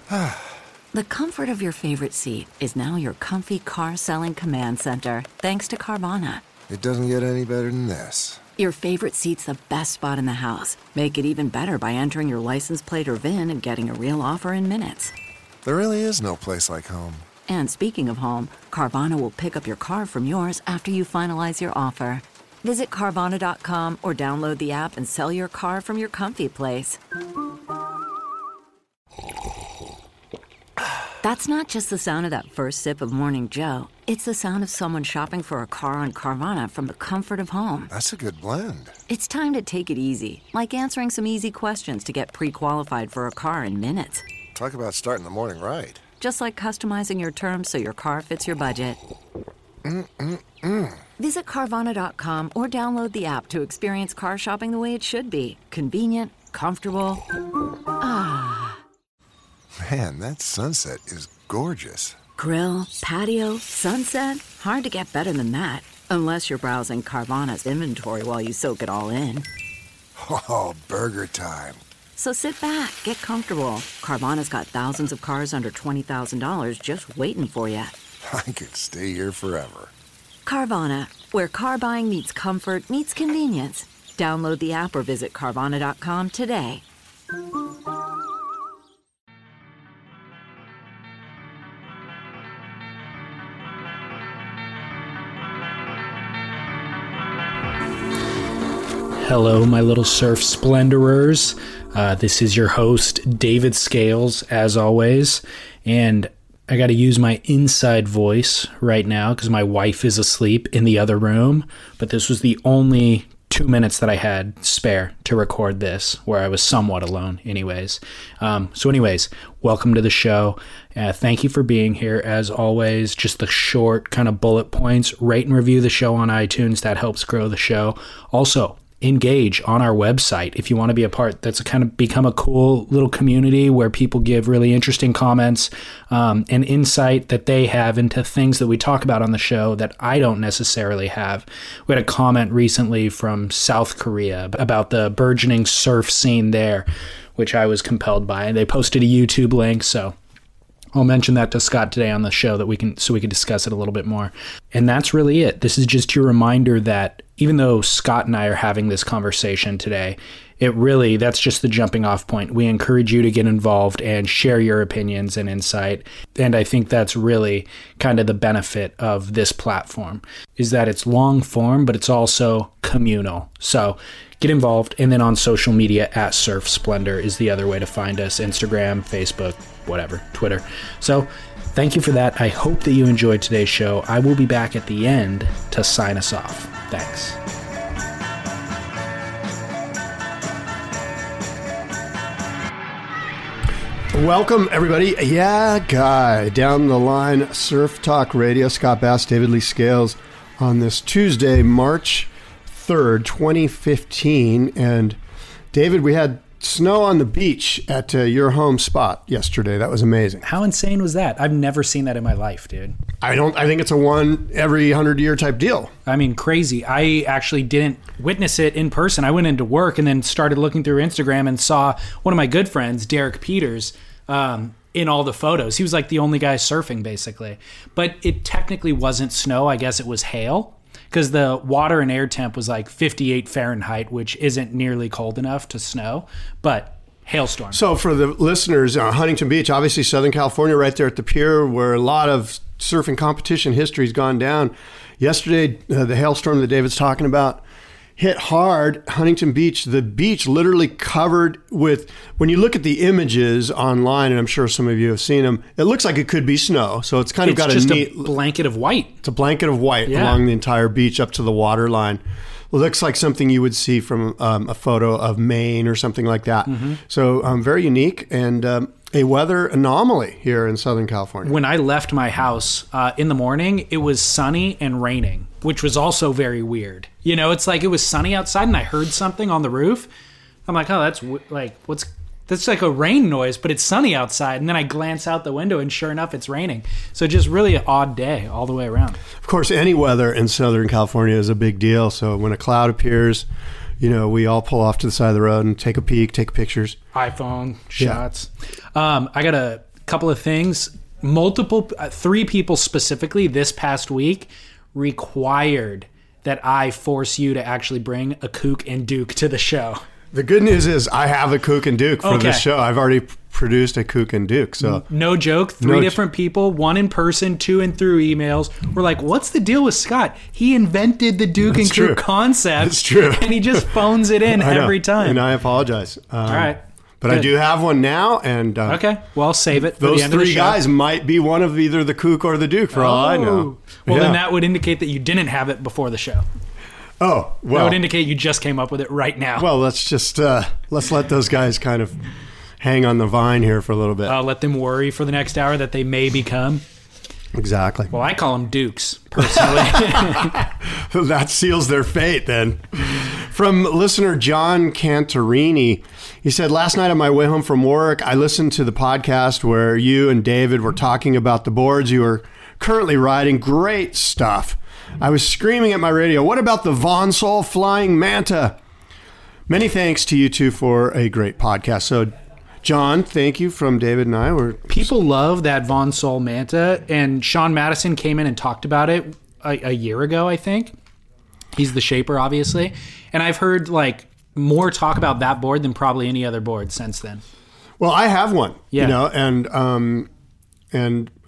The comfort of your favorite seat is now your comfy car selling command center, thanks to Carvana. It doesn't get any better than this. Your favorite seat's the best spot in the house. Make it even better by entering your license plate or VIN and getting a real offer in minutes. There really is no place like home. And speaking of home, Carvana will pick up your car from yours after you finalize your offer. Visit Carvana.com or download the app and sell your car from your comfy place. That's not just the sound of that first sip of Morning Joe. It's the sound of someone shopping for a car on Carvana from the comfort of home. That's a good blend. It's time to take it easy, like answering some easy questions to get pre-qualified for a car in minutes. Talk about starting the morning right. Just like customizing your terms so your car fits your budget. Visit Carvana.com or download the app to experience car shopping the way it should be. Convenient, comfortable. Man, that sunset is gorgeous. Grill, patio, sunset. Hard to get better than that. Unless you're browsing Carvana's inventory while you soak it all in. Oh, burger time. So sit back, get comfortable. Carvana's got thousands of cars under $20,000 just waiting for you. I could stay here forever. Carvana, where car buying meets comfort, meets convenience. Download the app or visit Carvana.com today. Hello, my little surf splendorers. This is your host, David Scales, as always. And I got to use my inside voice right now because my wife is asleep in the other room. But this was the only 2 minutes that I had spare to record this, where I was somewhat alone anyways. Anyways, welcome to the show. Thank you for being here. As always, just the short kind of bullet points. Rate and review the show on iTunes. That helps grow the show. Also, engage on our website if you want to be a part. That's kind of become a cool little community where people give really interesting comments and insight that they have into things that we talk about on the show that I don't necessarily have. We had a comment recently from South Korea about the burgeoning surf scene there, which I was compelled by. They posted a YouTube link, so I'll mention that to Scott today on the show so we can discuss it a little bit more. And that's really it. This is just your reminder that even though Scott and I are having this conversation today, that's just the jumping off point. We encourage you to get involved and share your opinions and insight. And I think that's really kind of the benefit of this platform, is that it's long form, but it's also communal. So get involved. And then on social media, at Surf Splendor is the other way to find us. Instagram, Facebook, whatever, Twitter. So thank you for that. I hope that you enjoyed today's show. I will be back at the end to sign us off. Thanks. Welcome, everybody. Yeah, guy. Down the line, Surf Talk Radio. Scott Bass, David Lee Scales on this Tuesday, March 3rd, 2015. And David, we had snow on the beach at your home spot yesterday. That was amazing. How insane was that? I've never seen that in my life, dude. I think it's a one every 100-year type deal. I mean, crazy. I actually didn't witness it in person. I went into work and then started looking through Instagram and saw one of my good friends, Derek Peters, in all the photos. He was like the only guy surfing, basically. But it technically wasn't snow. I guess it was hail, because the water and air temp was like 58 Fahrenheit, which isn't nearly cold enough to snow, but hailstorm. So for the listeners, Huntington Beach, obviously Southern California, right there at the pier where a lot of surfing competition history has gone down. Yesterday, the hailstorm that David's talking about hit hard. Huntington Beach, the beach literally covered with, when you look at the images online, and I'm sure some of you have seen them, it looks like it could be snow. So it's kind of got a neat blanket of white. It's a blanket of white along the entire beach up to the water line. It looks like something you would see from a photo of Maine or something like that. Mm-hmm. So very unique and a weather anomaly here in Southern California. When I left my house in the morning, it was sunny and raining, which was also very weird. You know, it's like it was sunny outside and I heard something on the roof. I'm like, oh, that's like a rain noise, but it's sunny outside. And then I glance out the window and sure enough, it's raining. So just really an odd day all the way around. Of course, any weather in Southern California is a big deal. So when a cloud appears, you know, we all pull off to the side of the road and take a peek, take pictures. iPhone shots. I got a couple of things. Three people specifically this past week required that I force you to actually bring a Kook and Duke to the show. The good news is I have a Kook and Duke for this show. I've already produced a Kook and Duke. So no joke. Three different people, one in person, two in through emails. We're like, what's the deal with Scott? He invented the Duke and Kook concept. It's true. And he just phones it in every time. And I apologize. All right. But Good. I do have one now. And okay. Well, save it for those the end of the three show. guys might be one of either the Kook or the Duke for all I know. Well, then that would indicate that you didn't have it before the show. Oh, well. That would indicate you just came up with it right now. Well, let's just let's let those guys kind of hang on the vine here for a little bit. Let them worry for the next hour that they may become. Exactly. Well, I call them Dukes, personally. That seals their fate, then. From listener John Cantarini, he said, last night on my way home from work, I listened to the podcast where you and David were talking about the boards you are currently riding. Great stuff. I was screaming at my radio, what about the Von Sol Flying Manta? Many thanks to you two for a great podcast. So, John, thank you from David and I. People love that Von Sol Manta, and Sean Madison came in and talked about it a year ago, I think. He's the shaper, obviously. And I've heard like more talk about that board than probably any other board since then. Well, I have one, yeah. You know, and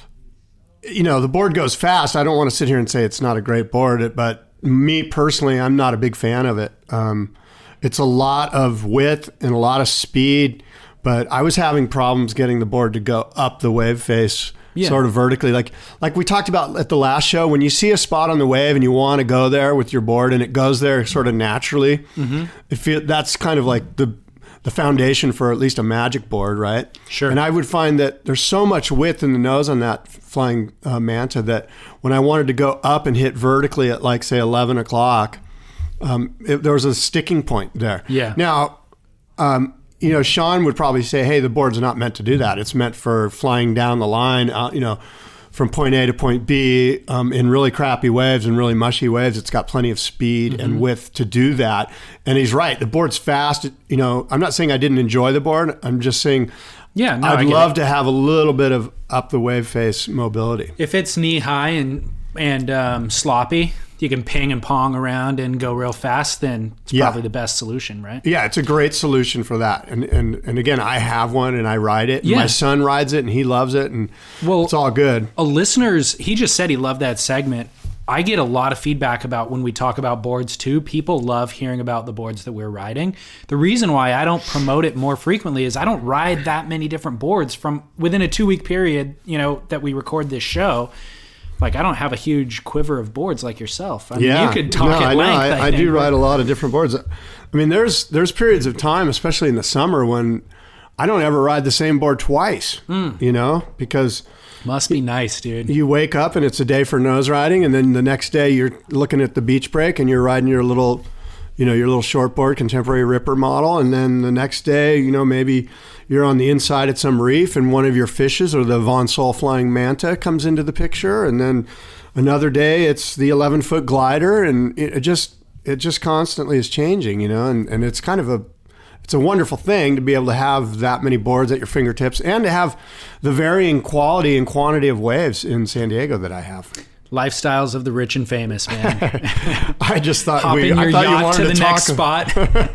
you know, the board goes fast. I don't want to sit here and say it's not a great board, but me personally, I'm not a big fan of it. It's a lot of width and a lot of speed, but I was having problems getting the board to go up the wave face sort of vertically. Like we talked about at the last show, when you see a spot on the wave and you want to go there with your board and it goes there sort of naturally, that's kind of like the foundation for at least a Magic board, right? Sure. And I would find that there's so much width in the nose on that Flying Manta that when I wanted to go up and hit vertically at like, say, 11 o'clock, there was a sticking point there. Yeah. Now, you know, Sean would probably say, hey, the board's not meant to do that. It's meant for flying down the line, you know, from point A to point B in really crappy waves and really mushy waves. It's got plenty of speed and width to do that. And he's right. The board's fast. You know, I'm not saying I didn't enjoy the board. I'm just saying I'd love to have a little bit of up the wave face mobility. If it's knee high and sloppy, you can ping and pong around and go real fast, then it's probably the best solution, right? Yeah, it's a great solution for that. And again, I have one and I ride it. Yeah. My son rides it and he loves it, and it's all good. He just said he loved that segment. I get a lot of feedback about when we talk about boards too. People love hearing about the boards that we're riding. The reason why I don't promote it more frequently is I don't ride that many different boards from within a 2-week period, you know, that we record this show. Like, I don't have a huge quiver of boards like yourself. I mean, you could talk at length. I do ride a lot of different boards. I mean, there's periods of time, especially in the summer, when I don't ever ride the same board twice, you know, because... Must be nice, dude. You wake up and it's a day for nose riding, and then the next day you're looking at the beach break and you're riding your little shortboard contemporary Ripper model, and then the next day, you know, maybe you're on the inside at some reef and one of your fishes or the Von Sol Flying Manta comes into the picture, and then another day it's the 11-foot glider, and it just constantly is changing, you know, and it's kind of it's a wonderful thing to be able to have that many boards at your fingertips and to have the varying quality and quantity of waves in San Diego that I have. Lifestyles of the rich and famous, man. I just thought hop in your yacht to the next spot.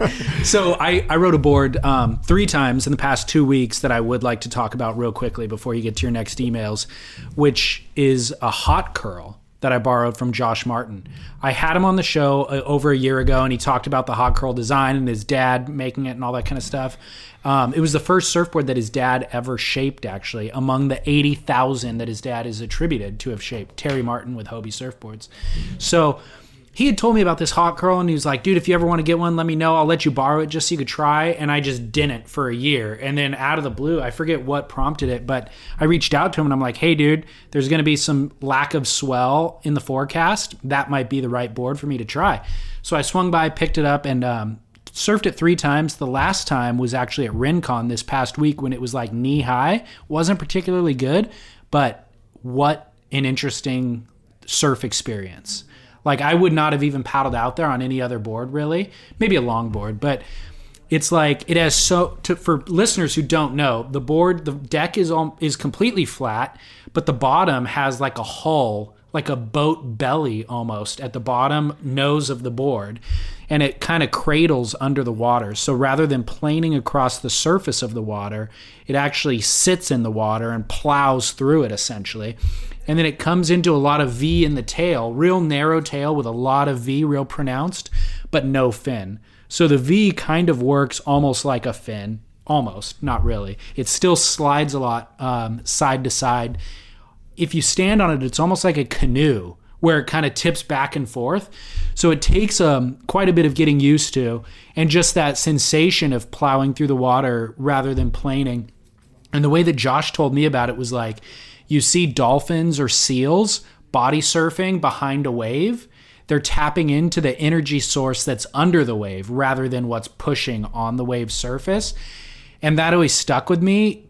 So I rode a board 3 times in the past 2 weeks that I would like to talk about real quickly before you get to your next emails, which is a hot curl that I borrowed from Josh Martin. I had him on the show over a year ago, and he talked about the hot curl design and his dad making it and all that kind of stuff. It was the first surfboard that his dad ever shaped, actually, among the 80,000 that his dad is attributed to have shaped. Terry Martin with Hobie Surfboards. So he had told me about this hot curl, and he was like, dude, if you ever want to get one, let me know. I'll let you borrow it just so you could try. And I just didn't for a year. And then out of the blue, I forget what prompted it, but I reached out to him and I'm like, hey, dude, there's going to be some lack of swell in the forecast. That might be the right board for me to try. So I swung by, picked it up, and surfed it 3 times. The last time was actually at Rincon this past week when it was like knee high. Wasn't particularly good, but what an interesting surf experience. Like, I would not have even paddled out there on any other board, really. Maybe a long board, but It's like it has for listeners who don't know, the deck is completely flat, but the bottom has like a hull, like a boat belly almost at the bottom nose of the board, and it kind of cradles under the water. So rather than planing across the surface of the water, it actually sits in the water and plows through it essentially. And then it comes into a lot of V in the tail, real narrow tail with a lot of V, real pronounced, but no fin. So the V kind of works almost like a fin, almost, not really. It still slides a lot side to side. If you stand on it, it's almost like a canoe where it kind of tips back and forth. So it takes quite a bit of getting used to, and just that sensation of plowing through the water rather than planing. And the way that Josh told me about it was like, you see dolphins or seals body surfing behind a wave. They're tapping into the energy source that's under the wave rather than what's pushing on the wave surface. And that always stuck with me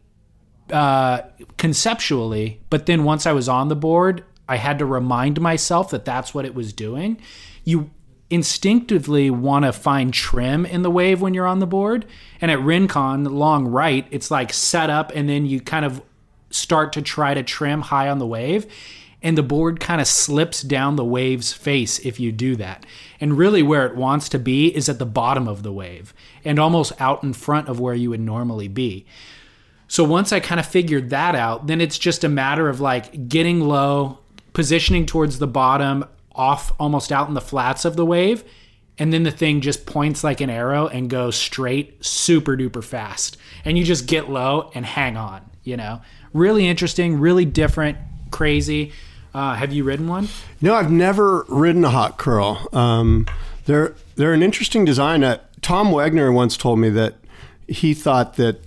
conceptually. But then once I was on the board, I had to remind myself that that's what it was doing. You instinctively want to find trim in the wave when you're on the board. And at Rincon, long right, it's like set up and then you kind of start to try to trim high on the wave. And the board kind of slips down the wave's face if you do that. And really where it wants to be is at the bottom of the wave and almost out in front of where you would normally be. So once I kind of figured that out, then it's just a matter of like getting low, positioning towards the bottom, off almost out in the flats of the wave. And then the thing just points like an arrow and goes straight super duper fast. And you just get low and hang on, you know? Really interesting, really different, crazy. Have you ridden one? No, I've never ridden a hot curl. They're an interesting design. Tom Wagner once told me that he thought that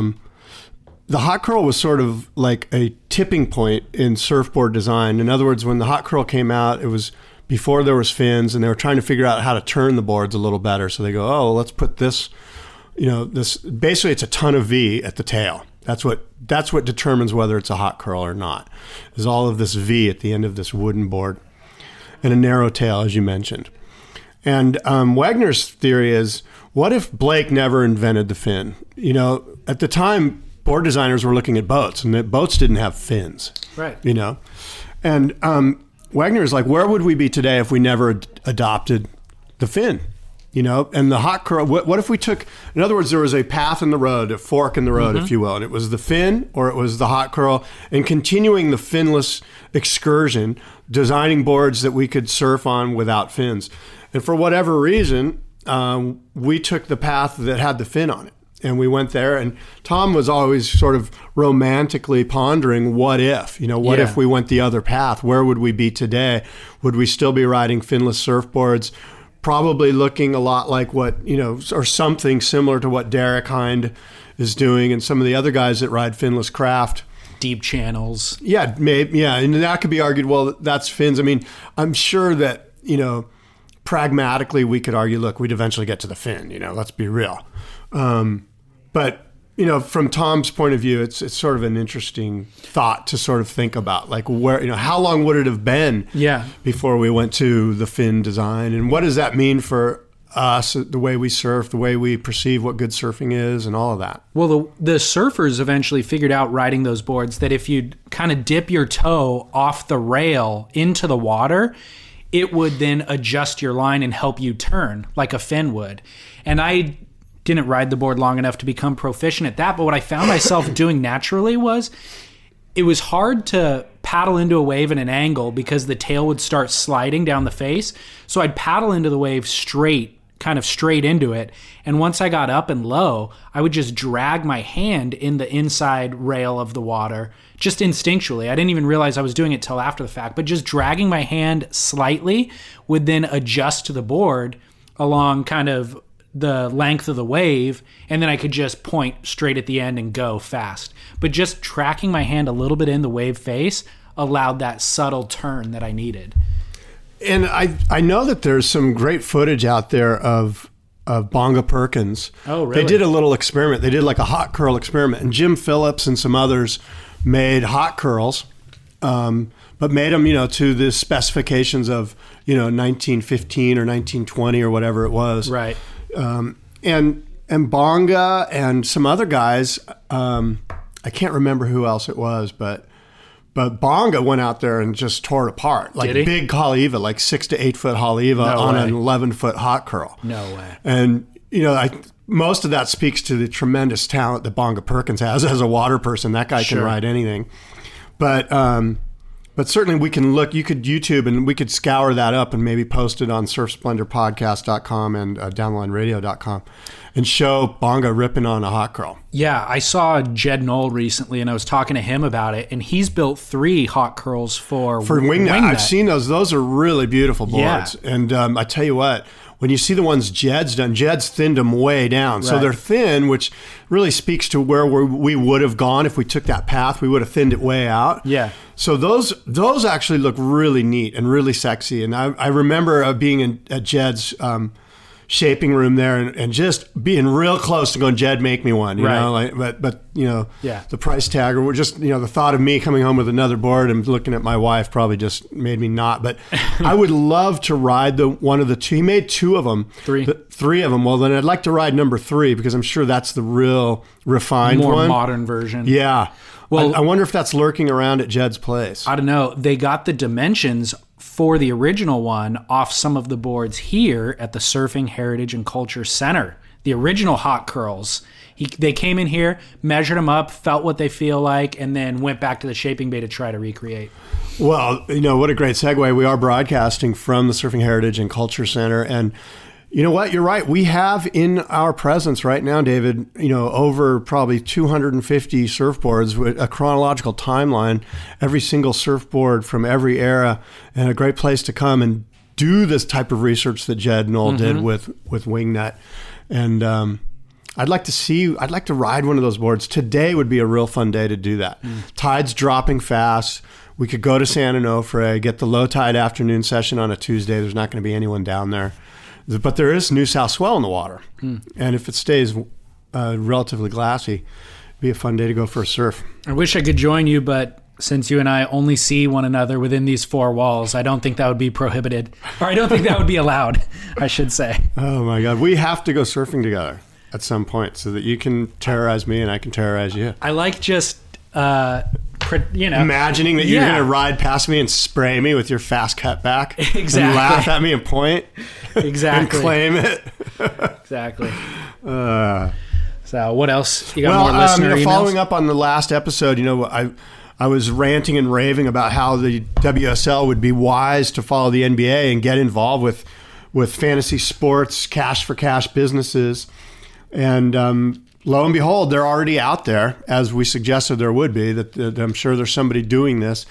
the hot curl was sort of like a tipping point in surfboard design. In other words, when the hot curl came out, it was before there was fins, and they were trying to figure out how to turn the boards a little better. So they go, oh, let's put this, this basically it's a ton of V at the tail. That's what determines whether it's a hot curl or not, is all of this V at the end of this wooden board and a narrow tail, as you mentioned. And Wagner's theory is, what if Blake never invented the fin? At the time, board designers were looking at boats, and the boats didn't have fins. Right. And Wagner is like, where would we be today if we never adopted the fin? And the hot curl, what if we took, in other words, there was a path in the road, a fork in the road, if you will, and it was the fin or it was the hot curl, and continuing the finless excursion, designing boards that we could surf on without fins. And for whatever reason, we took the path that had the fin on it, and we went there, and Tom was always sort of romantically pondering, what if, if we went the other path, where would we be today? Would we still be riding finless surfboards? Probably looking a lot like what, or something similar to what Derek Hind is doing and some of the other guys that ride finless craft. Deep channels. Yeah, maybe, yeah. And that could be argued, well, that's fins. I mean, I'm sure that, pragmatically we could argue, look, we'd eventually get to the fin, let's be real. But, from Tom's point of view, it's sort of an interesting thought to sort of think about, like where, how long would it have been before we went to the fin design, and what does that mean for us, the way we surf, the way we perceive what good surfing is, and all of that. Well, the surfers eventually figured out riding those boards that if you kind of dip your toe off the rail into the water, it would then adjust your line and help you turn like a fin would. And I didn't ride the board long enough to become proficient at that, but what I found myself doing naturally was it was hard to paddle into a wave at an angle because the tail would start sliding down the face. So I'd paddle into the wave kind of straight into it. And once I got up and low, I would just drag my hand in the inside rail of the water, just instinctually. I didn't even realize I was doing it till after the fact, but just dragging my hand slightly would then adjust to the board along kind of the length of the wave, and then I could just point straight at the end and go fast. But just tracking my hand a little bit in the wave face allowed that subtle turn that I needed. And I know that there's some great footage out there of Bonga Perkins. Oh, really? They did a little experiment. They did like a hot curl experiment, and Jim Phillips and some others made hot curls, but made them, to the specifications of, 1915 or 1920 or whatever it was. Right. And and Bonga and some other guys. I can't remember who else it was, but Bonga went out there and just tore it apart. Like big Haleiwa, like 6 to 8 foot Haleiwa on an 11-foot hot curl. No way. And, most of that speaks to the tremendous talent that Bonga Perkins has as a water person. That guy can ride anything. But certainly we can look, you could YouTube and we could scour that up and maybe post it on surfsplendorpodcast.com and downlineradio.com and show Bonga ripping on a hot curl. Yeah, I saw Jed Knoll recently and I was talking to him about it, and he's built 3 hot curls for Wingnut. I've seen those. Those are really beautiful boards. Yeah. And I tell you what, when you see the ones Jed's done, Jed's thinned them way down. Right. So they're thin, which really speaks to where we would have gone if we took that path. We would have thinned it way out. Yeah. So those actually look really neat and really sexy. And I remember being at Jed's shaping room there and just being real close to going, Jed, make me one, you know, like, but the price tag, or just, the thought of me coming home with another board and looking at my wife probably just made me not, but I would love to ride one of the 2. He made 2 of them, 3 of them. Well, then I'd like to ride number 3 because I'm sure that's the real refined more one. Modern version. Yeah. Well, I wonder if that's lurking around at Jed's place. I don't know. They got the dimensions for the original one off some of the boards here at the Surfing Heritage and Culture Center. The original hot curls. They came in here, measured them up, felt what they feel like, and then went back to the shaping bay to try to recreate. Well, what a great segue. We are broadcasting from the Surfing Heritage and Culture Center, and you know what? You're right. We have in our presence right now, David, over probably 250 surfboards with a chronological timeline, every single surfboard from every era, and a great place to come and do this type of research that Jed Knoll did with Wingnut. And I'd like to ride one of those boards. Today would be a real fun day to do that. Tide's dropping fast. We could go to San Onofre, get the low tide afternoon session on a Tuesday. There's not going to be anyone down there. But there is new south swell in the water. And if it stays relatively glassy, it'd be a fun day to go for a surf. I wish I could join you, but since you and I only see one another within these 4 walls, I don't think that would be prohibited. Or I don't think that would be allowed, I should say. Oh, my God. We have to go surfing together at some point so that you can terrorize me and I can terrorize you. I like just... imagining that you're going to ride past me and spray me with your fast cut back. Exactly. And laugh at me and point. Exactly. And claim it. Exactly. So what else? You got more listener emails? Following up on the last episode, I was ranting and raving about how the WSL would be wise to follow the NBA and get involved with fantasy sports, cash for cash businesses. And lo and behold, they're already out there, as we suggested there would be, that I'm sure there's somebody doing this.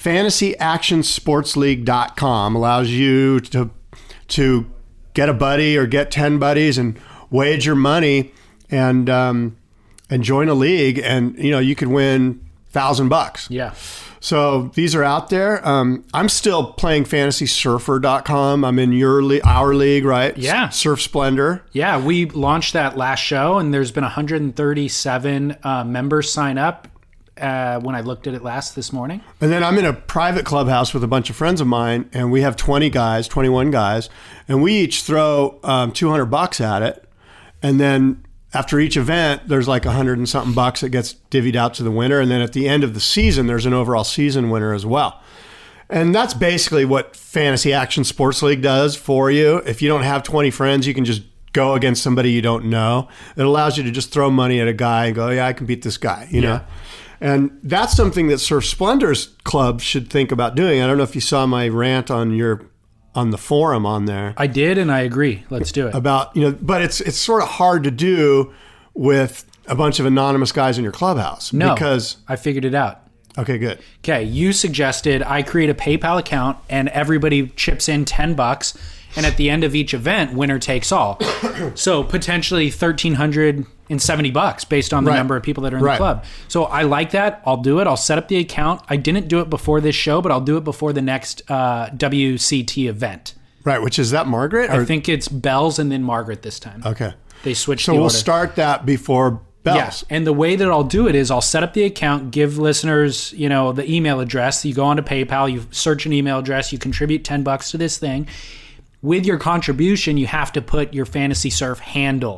FantasyActionSportsLeague.com allows you to get a buddy or get 10 buddies and wager money and join a league, and you could win $1,000. Yeah. So these are out there. I'm still playing FantasySurfer.com. I'm in our league, right? Yeah. Surf Splendor. Yeah, we launched that last show, and there's been 137 members sign up when I looked at it this morning. And then I'm in a private clubhouse with a bunch of friends of mine, and we have 21 guys, and we each throw $200 at it, and then after each event, there's like $100 and something that gets divvied out to the winner. And then at the end of the season, there's an overall season winner as well. And that's basically what Fantasy Action Sports League does for you. If you don't have 20 friends, you can just go against somebody you don't know. It allows you to just throw money at a guy and go, yeah, I can beat this guy, you know? And that's something that Surf Splendor's club should think about doing. I don't know if you saw my rant on the forum on there. I did, and I agree. Let's do it. About, but it's sort of hard to do with a bunch of anonymous guys in your clubhouse. No, because I figured it out. Okay, good. Okay, you suggested I create a PayPal account and everybody chips in $10, and at the end of each event, winner takes all. So potentially $1,370 based on the number of people that are in the club. So I like that. I'll do it. I'll set up the account. I didn't do it before this show, but I'll do it before the next WCT event. Right, which is that Margaret? I think it's Bells and then Margaret this time. Okay. They switched the order. So we'll start that before Bells. Yes, and the way that I'll do it is I'll set up the account, give listeners, the email address. You go onto PayPal, you search an email address, you contribute $10 to this thing. With your contribution, you have to put your Fantasy Surf handle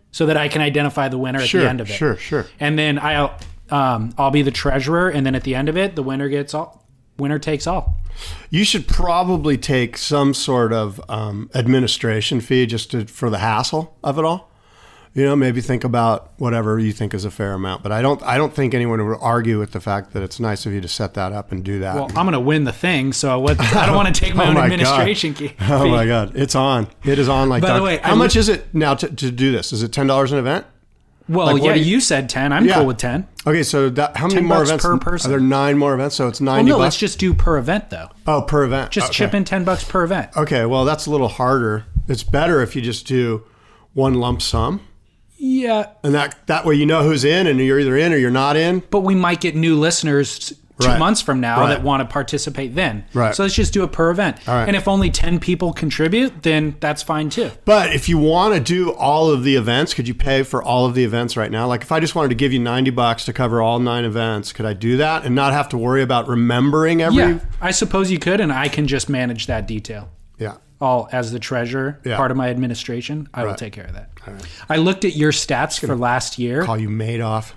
so that I can identify the winner at the end of it. Sure. And then I'll be the treasurer, and then at the end of it, the winner takes all. You should probably take some sort of administration fee just for the hassle of it all. Maybe think about whatever you think is a fair amount. But I don't think anyone would argue with the fact that it's nice of you to set that up and do that. Well, I'm going to win the thing, so I don't want to take my own administration fee. Oh my God, it's on. It is on like that. By the way, how much is it now to do this? Is it $10 an event? Well, you said 10. I'm cool with 10. Okay, so how many more events per person? Are there 9 more events? So it's $90. Well, no, let's just do per event though. Oh, per event. Just chip in $10 per event. Okay, well that's a little harder. It's better if you just do one lump sum. Yeah. And that way you know who's in, and you're either in or you're not in. But we might get new listeners 2 months from now that want to participate then. Right. So let's just do it per event. All right. And if only 10 people contribute, then that's fine too. But if you want to do all of the events, could you pay for all of the events right now? Like if I just wanted to give you $90 to cover all 9 events, could I do that and not have to worry about remembering every? Yeah, I suppose you could, and I can just manage that detail. Yeah. All as the treasurer, part of my administration, I will take care of that. All right. I looked at your stats for last year. Call you Madoff.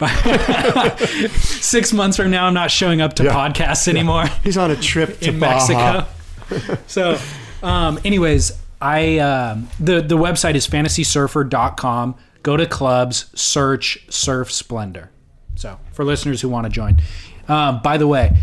6 months from now, I'm not showing up to podcasts anymore. He's on a trip to in Baja. Mexico. So, anyways, the website is fantasysurfer.com. Go to clubs, search Surf Splendor. So, for listeners who want to join. By the way,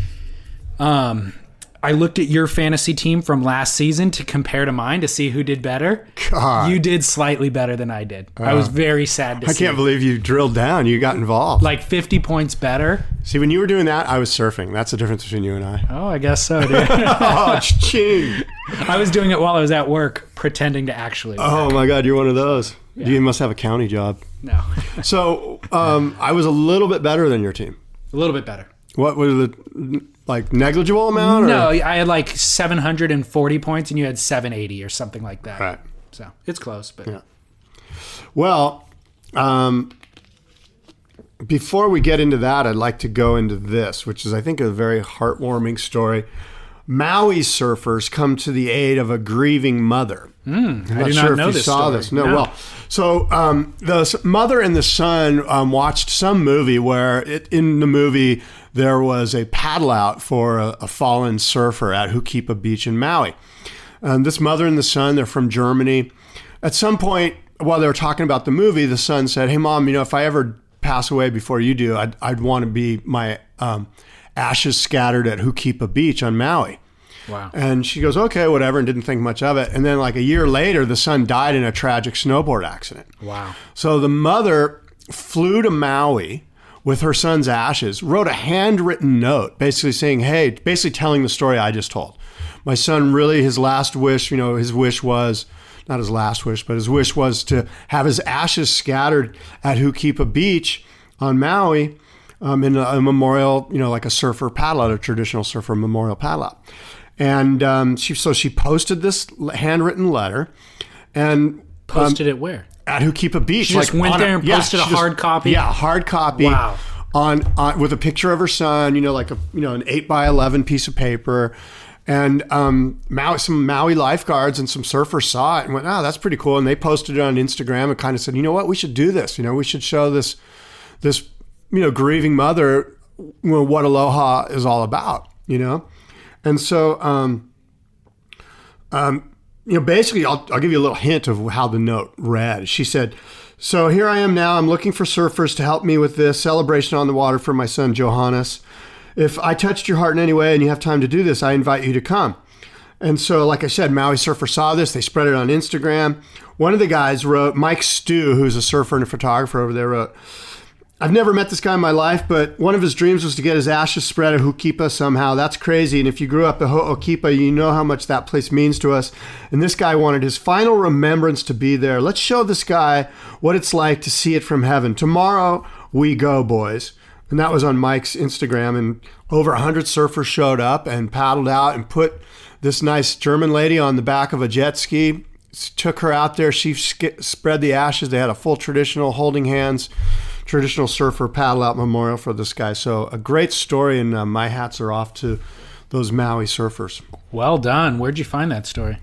I looked at your fantasy team from last season to compare to mine to see who did better. God. You did slightly better than I did. I was very sad to see. I can't believe you drilled down. You got involved. Like 50 points better. See, when you were doing that, I was surfing. That's the difference between you and I. Oh, I guess so, dude. Oh, ching. I was doing it while I was at work, pretending to actually work. Oh, my God. You're one of those. Yeah. You must have a county job. No. So I was a little bit better than your team. A little bit better. What was the... Like negligible amount? No, I had like 740 points and you had 780 or something like that. Right. So it's close, but yeah. Well, before we get into that, I'd like to go into this, which is, I think, a very heartwarming story. Maui surfers come to the aid of a grieving mother. I do not know this saw story. this. No, well, so the mother and the son watched some movie where in the movie there was a paddle out for a fallen surfer at Hukipa Beach in Maui. This mother and the son, they're from Germany. At some point, while they were talking about the movie, the son said, "Hey, Mom, if I ever pass away before you do, I'd want to be my ashes scattered at Hukipa Beach on Maui." Wow. And she goes, "Okay, whatever," and didn't think much of it. And then like a year later, the son died in a tragic snowboard accident. Wow. So the mother flew to Maui with her son's ashes, wrote a handwritten note basically saying, hey, basically telling the story I just told. My son really, his last wish, his wish was, not his last wish, but his wish was to have his ashes scattered at Hukipa Beach on Maui in a memorial, like a surfer paddle out, a traditional surfer memorial paddle out. And she posted this handwritten letter and posted it where? At Hukipa Beach. She just went there and posted a hard copy? Yeah, hard copy. Wow. On with a picture of her son, an 8x11 piece of paper. And some Maui lifeguards and some surfers saw it and went, "Oh, that's pretty cool." And they posted it on Instagram and kind of said, "You know what? We should do this. We should show this grieving mother what aloha is all about." And so, basically, I'll give you a little hint of how the note read. She said, "So here I am now. I'm looking for surfers to help me with this celebration on the water for my son, Johannes. If I touched your heart in any way and you have time to do this, I invite you to come." And so, like I said, Maui surfers saw this. They spread it on Instagram. One of the guys wrote, Mike Stu, who's a surfer and a photographer over there, wrote, "I've never met this guy in my life, but one of his dreams was to get his ashes spread at Hukipa somehow. That's crazy. And if you grew up at Ho'okipa, you know how much that place means to us. And this guy wanted his final remembrance to be there. Let's show this guy what it's like to see it from heaven. Tomorrow we go, boys." And that was on Mike's Instagram. And over 100 surfers showed up and paddled out and put this nice German lady on the back of a jet ski, took her out there. She spread the ashes. They had a full traditional holding hands, traditional surfer paddle out memorial for this guy. So a great story, and my hats are off to those Maui surfers. Well done. Where'd you find that story?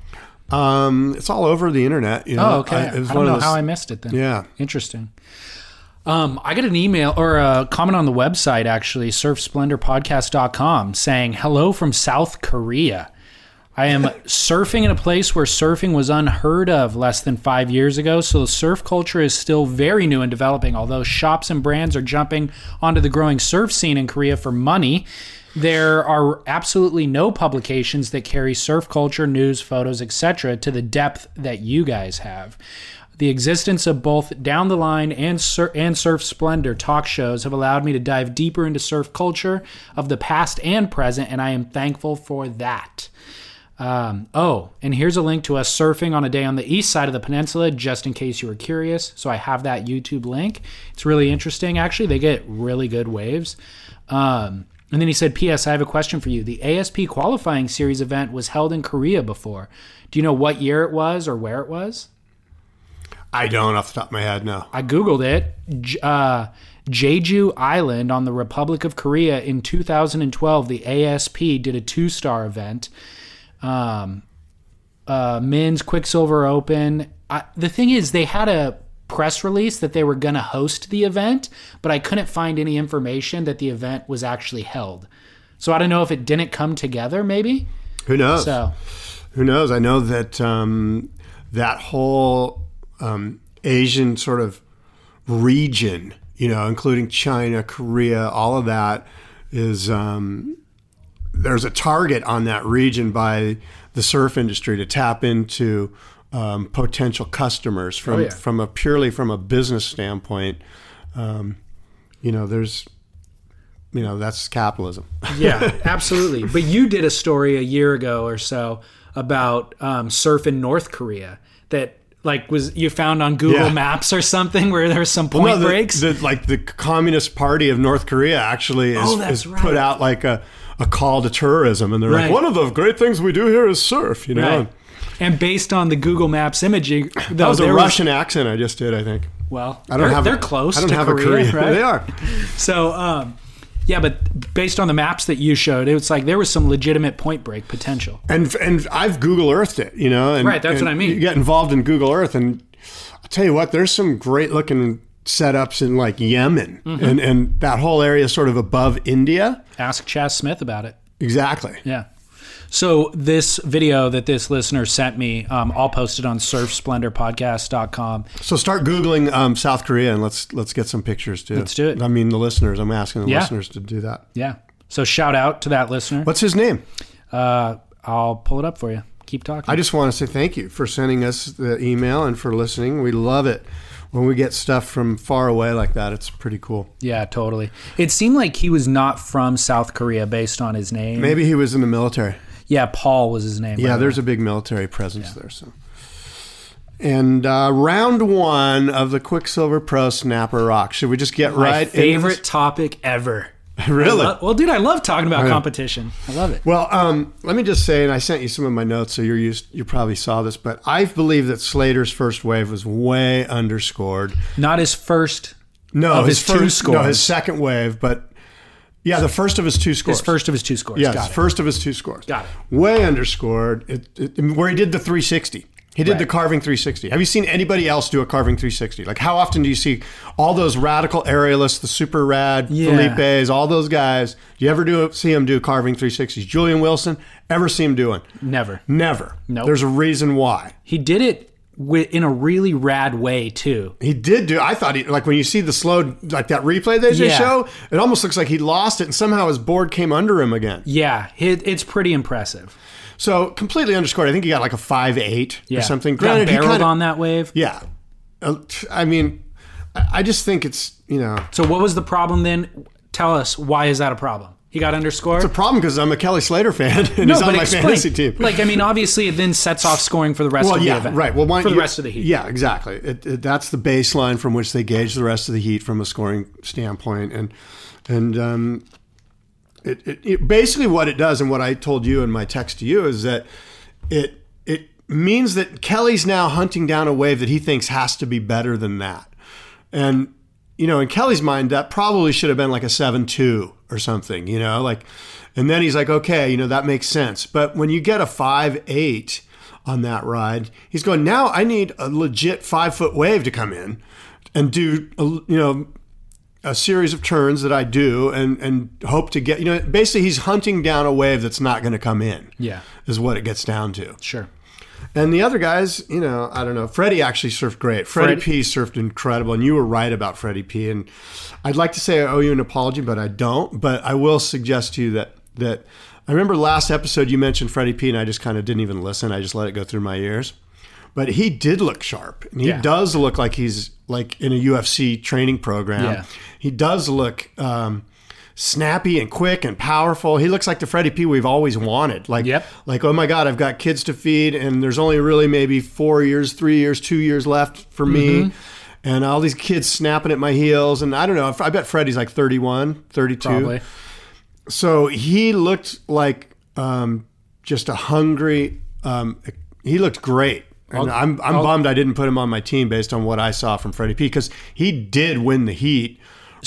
It's all over the internet. You know? Oh, okay. I don't know how I missed it then. Yeah. Interesting. I got an email or a comment on the website, actually, surfsplendorpodcast.com, saying, hello from South Korea. I am surfing in a place where surfing was unheard of less than 5 years ago, so the surf culture is still very new and developing. Although shops and brands are jumping onto the growing surf scene in Korea for money, there are absolutely no publications that carry surf culture, news, photos, etc. to the depth that you guys have. The existence of both Down the Line and Surf Splendor talk shows have allowed me to dive deeper into surf culture of the past and present, and I am thankful for that. And here's a link to us surfing on a day on the east side of the peninsula, just in case you were curious. So I have that YouTube link. It's really interesting, actually. They get really good waves. And then he said, P.S. I have a question for you. The ASP qualifying series event was held in Korea before. Do you know what year it was or where it was? I don't off the top of my head, no. I Googled it. Jeju Island on the Republic of Korea in 2012, the ASP did a 2-star event. Men's Quicksilver Open. The thing is, they had a press release that they were going to host the event, but I couldn't find any information that the event was actually held. So I don't know if it didn't come together, maybe? Who knows? So, who knows? I know that that whole Asian sort of region, you know, including China, Korea, all of that is there's a target on that region by the surf industry to tap into potential customers from a purely from a business standpoint. That's capitalism. Yeah, absolutely. But you did a story a year ago or so about surf in North Korea that was you found on Google Maps or something where there was some point breaks? The Communist Party of North Korea actually is put out like a call to tourism, and they're like, one of the great things we do here is surf, you know. Right. And based on the Google Maps imaging, that was a Russian accent I just did, I think. Well, they're close. I don't to have Korea, a Korean, right? They are. So, but based on the maps that you showed, it was like there was some legitimate point break potential. And I've Google Earthed it, you know. Right, that's what I mean. You get involved in Google Earth, and I'll tell you what, there's some great looking setups in like Yemen, and that whole area sort of above India. Ask Chas Smith about it. Exactly. Yeah. So this video that this listener sent me, I'll post it on surfsplendorpodcast.com. So start Googling South Korea and let's get some pictures too. Let's do it. I mean, the listeners, I'm asking the listeners to do that. Yeah. So shout out to that listener. What's his name? I'll pull it up for you. Keep talking. I just want to say thank you for sending us the email and for listening. We love it. When we get stuff from far away like that, it's pretty cool. Yeah, totally. It seemed like he was not from South Korea based on his name. Maybe he was in the military. Yeah, Paul was his name. Yeah, there's a big military presence there. So, and round one of the Quicksilver Pro Snapper Rock. Should we just get My favorite topic ever. Really? Well, dude, I love talking about competition. I love it. Well, let me just say, and I sent you some of my notes, so you probably saw this, but I believe that Slater's first wave was way underscored. Not his first. No, of his two scores. No, his second wave, but yeah, the first of his 2 scores. His first of his 2 scores. Yeah, first of his 2 scores. Got it. Way underscored. Where he did the 360. He did the carving 360. Have you seen anybody else do a carving 360? Like, how often do you see all those radical aerialists, the super rad Felipes, all those guys? Do you ever see them do carving 360s? Julian Wilson, ever see him do one? Never. Nope. There's a reason why. He did it in a really rad way, too. He did do. I thought like when you see the slow, like that replay they show, it almost looks like he lost it and somehow his board came under him again. Yeah, it's pretty impressive. So completely underscored. I think he got like a 5.8 or something. Got barreled on that wave. Yeah. I mean, I just think it's, you know. So what was the problem then? Tell us, why is that a problem? He got underscored? It's a problem because I'm a Kelly Slater fan and he's on my fantasy team. Like, I mean, obviously it then sets off scoring for the rest of the event. Right. Well, for the rest of the heat. Yeah, exactly. That's the baseline from which they gauge the rest of the heat from a scoring standpoint. And It basically what it does, and what I told you in my text to you, is that it means that Kelly's now hunting down a wave that he thinks has to be better than that. And, you know, in Kelly's mind, that probably should have been like a 7.2 or something, you know, like, and then he's like, okay, you know, that makes sense. But when you get a 5.8 on that ride. He's going, now I need a legit 5-foot wave to come in and do, a series of turns that I do and hope to get, basically he's hunting down a wave that's not going to come in. Yeah. Is what it gets down to. Sure. And the other guys, I don't know. Freddie actually surfed great. Freddie P surfed incredible, and you were right about Freddie P. And I'd like to say I owe you an apology, but I don't. But I will suggest to you that I remember last episode you mentioned Freddie P, and I just kind of didn't even listen. I just let it go through my ears. But he did look sharp, and he does look like he's like in a UFC training program. Yeah. He does look snappy and quick and powerful. He looks like the Freddie P we've always wanted. Like, oh my God, I've got kids to feed, and there's only really maybe 4 years, 3 years, 2 years left for me. And all these kids snapping at my heels. And I don't know, I bet Freddie's like 31, 32. Probably. So he looked like just a hungry, he looked great. And I'm bummed I didn't put him on my team based on what I saw from Freddie P, because he did win the heat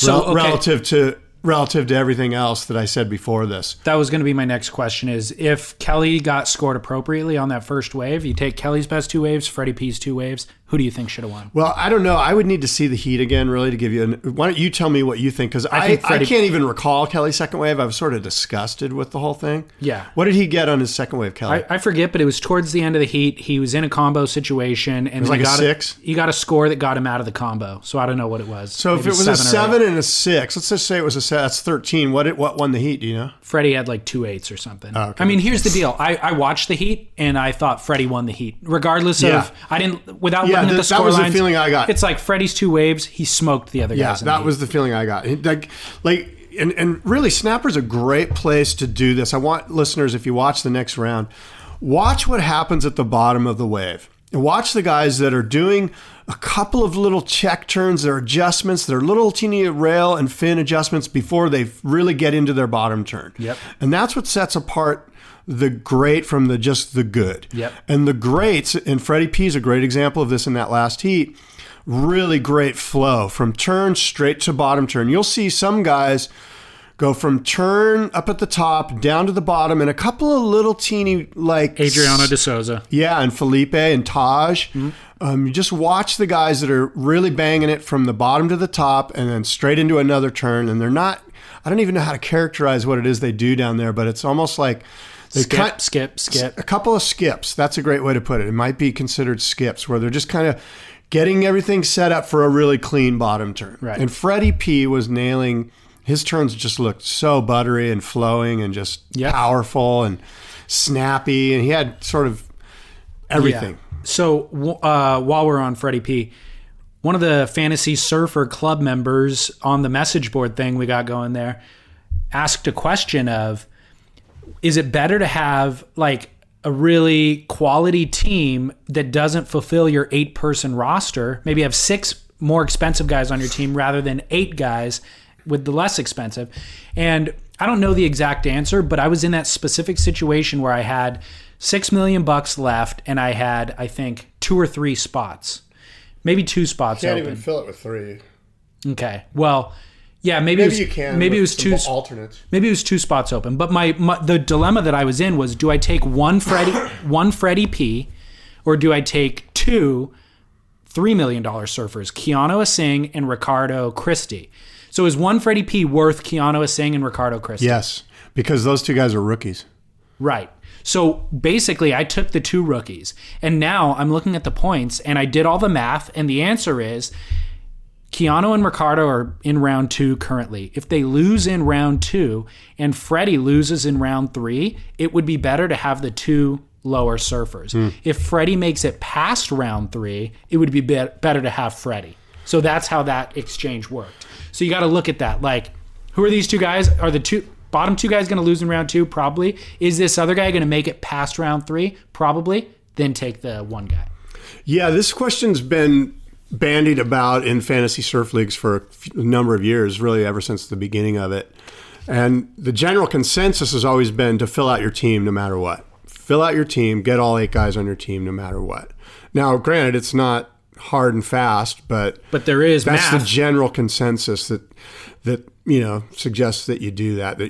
relative to everything else that I said before this. That was going to be my next question, is if Kelly got scored appropriately on that first wave, you take Kelly's best 2 waves, Freddie P's 2 waves, who do you think should have won? Well, I don't know. I would need to see the heat again, really, to give you why don't you tell me what you think? Because I can't even recall Kelly's second wave. I was sort of disgusted with the whole thing. Yeah. What did he get on his second wave, Kelly? I forget, but it was towards the end of the heat. He was in a combo situation. And it was like a 6? He got a score that got him out of the combo. So I don't know what it was. So if it was a 7 and a 6, let's just say it was a 7, that's 13. What won the heat, do you know? Freddie had like 2 8s or something. Oh, okay. I mean, here's the deal. I watched the heat, and I thought Freddie won the heat. Regardless of, I didn't, without looking at the score lines. That was the feeling I got. It's like Freddie's 2 waves, he smoked the other guys. Yeah, that was the feeling I got. And really, Snapper's a great place to do this. I want listeners, if you watch the next round, watch what happens at the bottom of the wave. And watch the guys that are doing a couple of little check turns, their adjustments, their little teeny rail and fin adjustments before they really get into their bottom turn. Yep. And that's what sets apart the great from just the good. Yep. And the greats, and Freddie P is a great example of this in that last heat, really great flow from turn straight to bottom turn. You'll see some guys go from turn up at the top down to the bottom, and a couple of little teeny like Adriano de Souza. Yeah, and Felipe and Taj. You just watch the guys that are really banging it from the bottom to the top and then straight into another turn. And they're not, I don't even know how to characterize what it is they do down there, but it's almost like they skip. A couple of skips. That's a great way to put it. It might be considered skips, where they're just kind of getting everything set up for a really clean bottom turn. Right. And Freddie P was nailing, his turns just looked so buttery and flowing and just powerful and snappy. And he had sort of everything. Yeah. So while we're on Freddie P, one of the Fantasy Surfer Club members on the message board thing we got going there asked a question of, is it better to have like a really quality team that doesn't fulfill your 8-person roster? Maybe have 6 more expensive guys on your team rather than 8 guys with the less expensive. And I don't know the exact answer, but I was in that specific situation where I had $6 million left, and I had, I think, 2 or 3 spots, maybe 2 spots Can't open. even fill it with 3. Okay, well, yeah, maybe you can. Maybe it was 2 alternates. Maybe it was 2 spots open. But the dilemma that I was in was: do I take one Freddie P, or do I take 2 $3 million surfers, Keanu Asing and Ricardo Christie? So is one Freddie P worth Keanu Asing and Ricardo Christie? Yes, because those 2 guys are rookies. Right. So basically, I took the 2 rookies, and now I'm looking at the points, and I did all the math, and the answer is Keanu and Ricardo are in round 2 currently. If they lose in round 2 and Freddie loses in round 3, it would be better to have the 2 lower surfers. If Freddie makes it past round 3, it would be better to have Freddie. So that's how that exchange worked. So you got to look at that. Like, who are these 2 guys? Are the bottom 2 guys going to lose in round 2? Probably. Is this other guy going to make it past round 3? Probably. Then take the 1 guy. Yeah, this question's been bandied about in fantasy surf leagues for a number of years, really ever since the beginning of it. And the general consensus has always been to fill out your team no matter what. Fill out your team, get all 8 guys on your team no matter what. Now, granted, it's not hard and fast, but there is that's math. the general consensus that suggests that you do that you're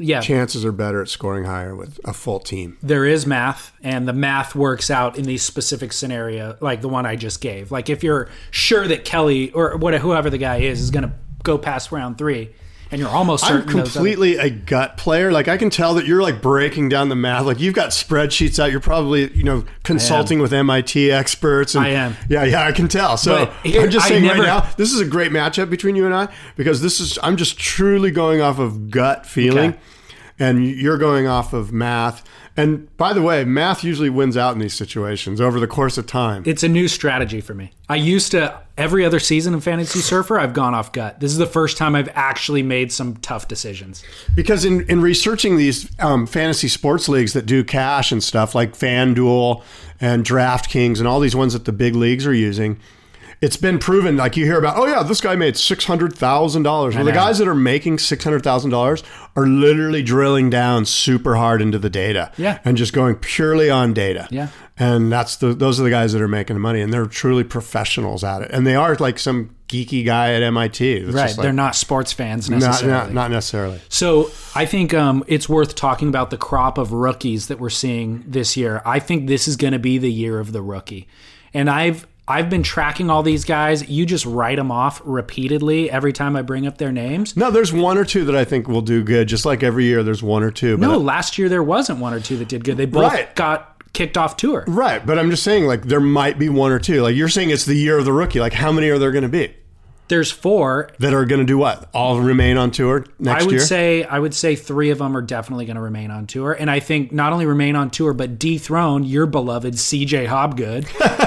chances are better at scoring higher with a full team. There is math, and the math works out in these specific scenario, like the one I just gave. Like if you're sure that Kelly or whoever the guy is going to go past round 3, and you're almost certain. I'm completely a gut player. Like I can tell that you're like breaking down the math. Like you've got spreadsheets out. You're probably consulting with MIT experts. And, I am. Yeah, I can tell. So here, I'm just saying right now, this is a great matchup between you and I because I'm just truly going off of gut feeling, Okay. and you're going off of math. And by the way, math usually wins out in these situations over the course of time. It's a new strategy for me. I used to, every other season in Fantasy Surfer, I've gone off gut. This is the first time I've actually made some tough decisions. Because in researching these fantasy sports leagues that do cash and stuff like FanDuel and DraftKings and all these ones that the big leagues are using, it's been proven, like you hear about, oh yeah, this guy made $600,000. Well, the guys that are making $600,000 are literally drilling down super hard into the data, and just going purely on data. Yeah. And those are the guys that are making the money, and they're truly professionals at it. And they are like some geeky guy at MIT. It's Right. just like, They're not sports fans necessarily. not necessarily. So I think it's worth talking about the crop of rookies that we're seeing this year. I think this is going to be the year of the rookie. And I've been tracking all these guys. You just write them off repeatedly every time I bring up their names. No, there's one or two that I think will do good. Just like every year, there's one or two. No, last year there wasn't one or two that did good. They both got kicked off tour. Right, but I'm just saying, like, there might be one or two. Like, you're saying it's the year of the rookie. Like, how many are there going to be? There's 4 that are going to do what? All remain on tour next year? I would say 3 of them are definitely going to remain on tour. And I think not only remain on tour, but dethrone your beloved CJ Hobgood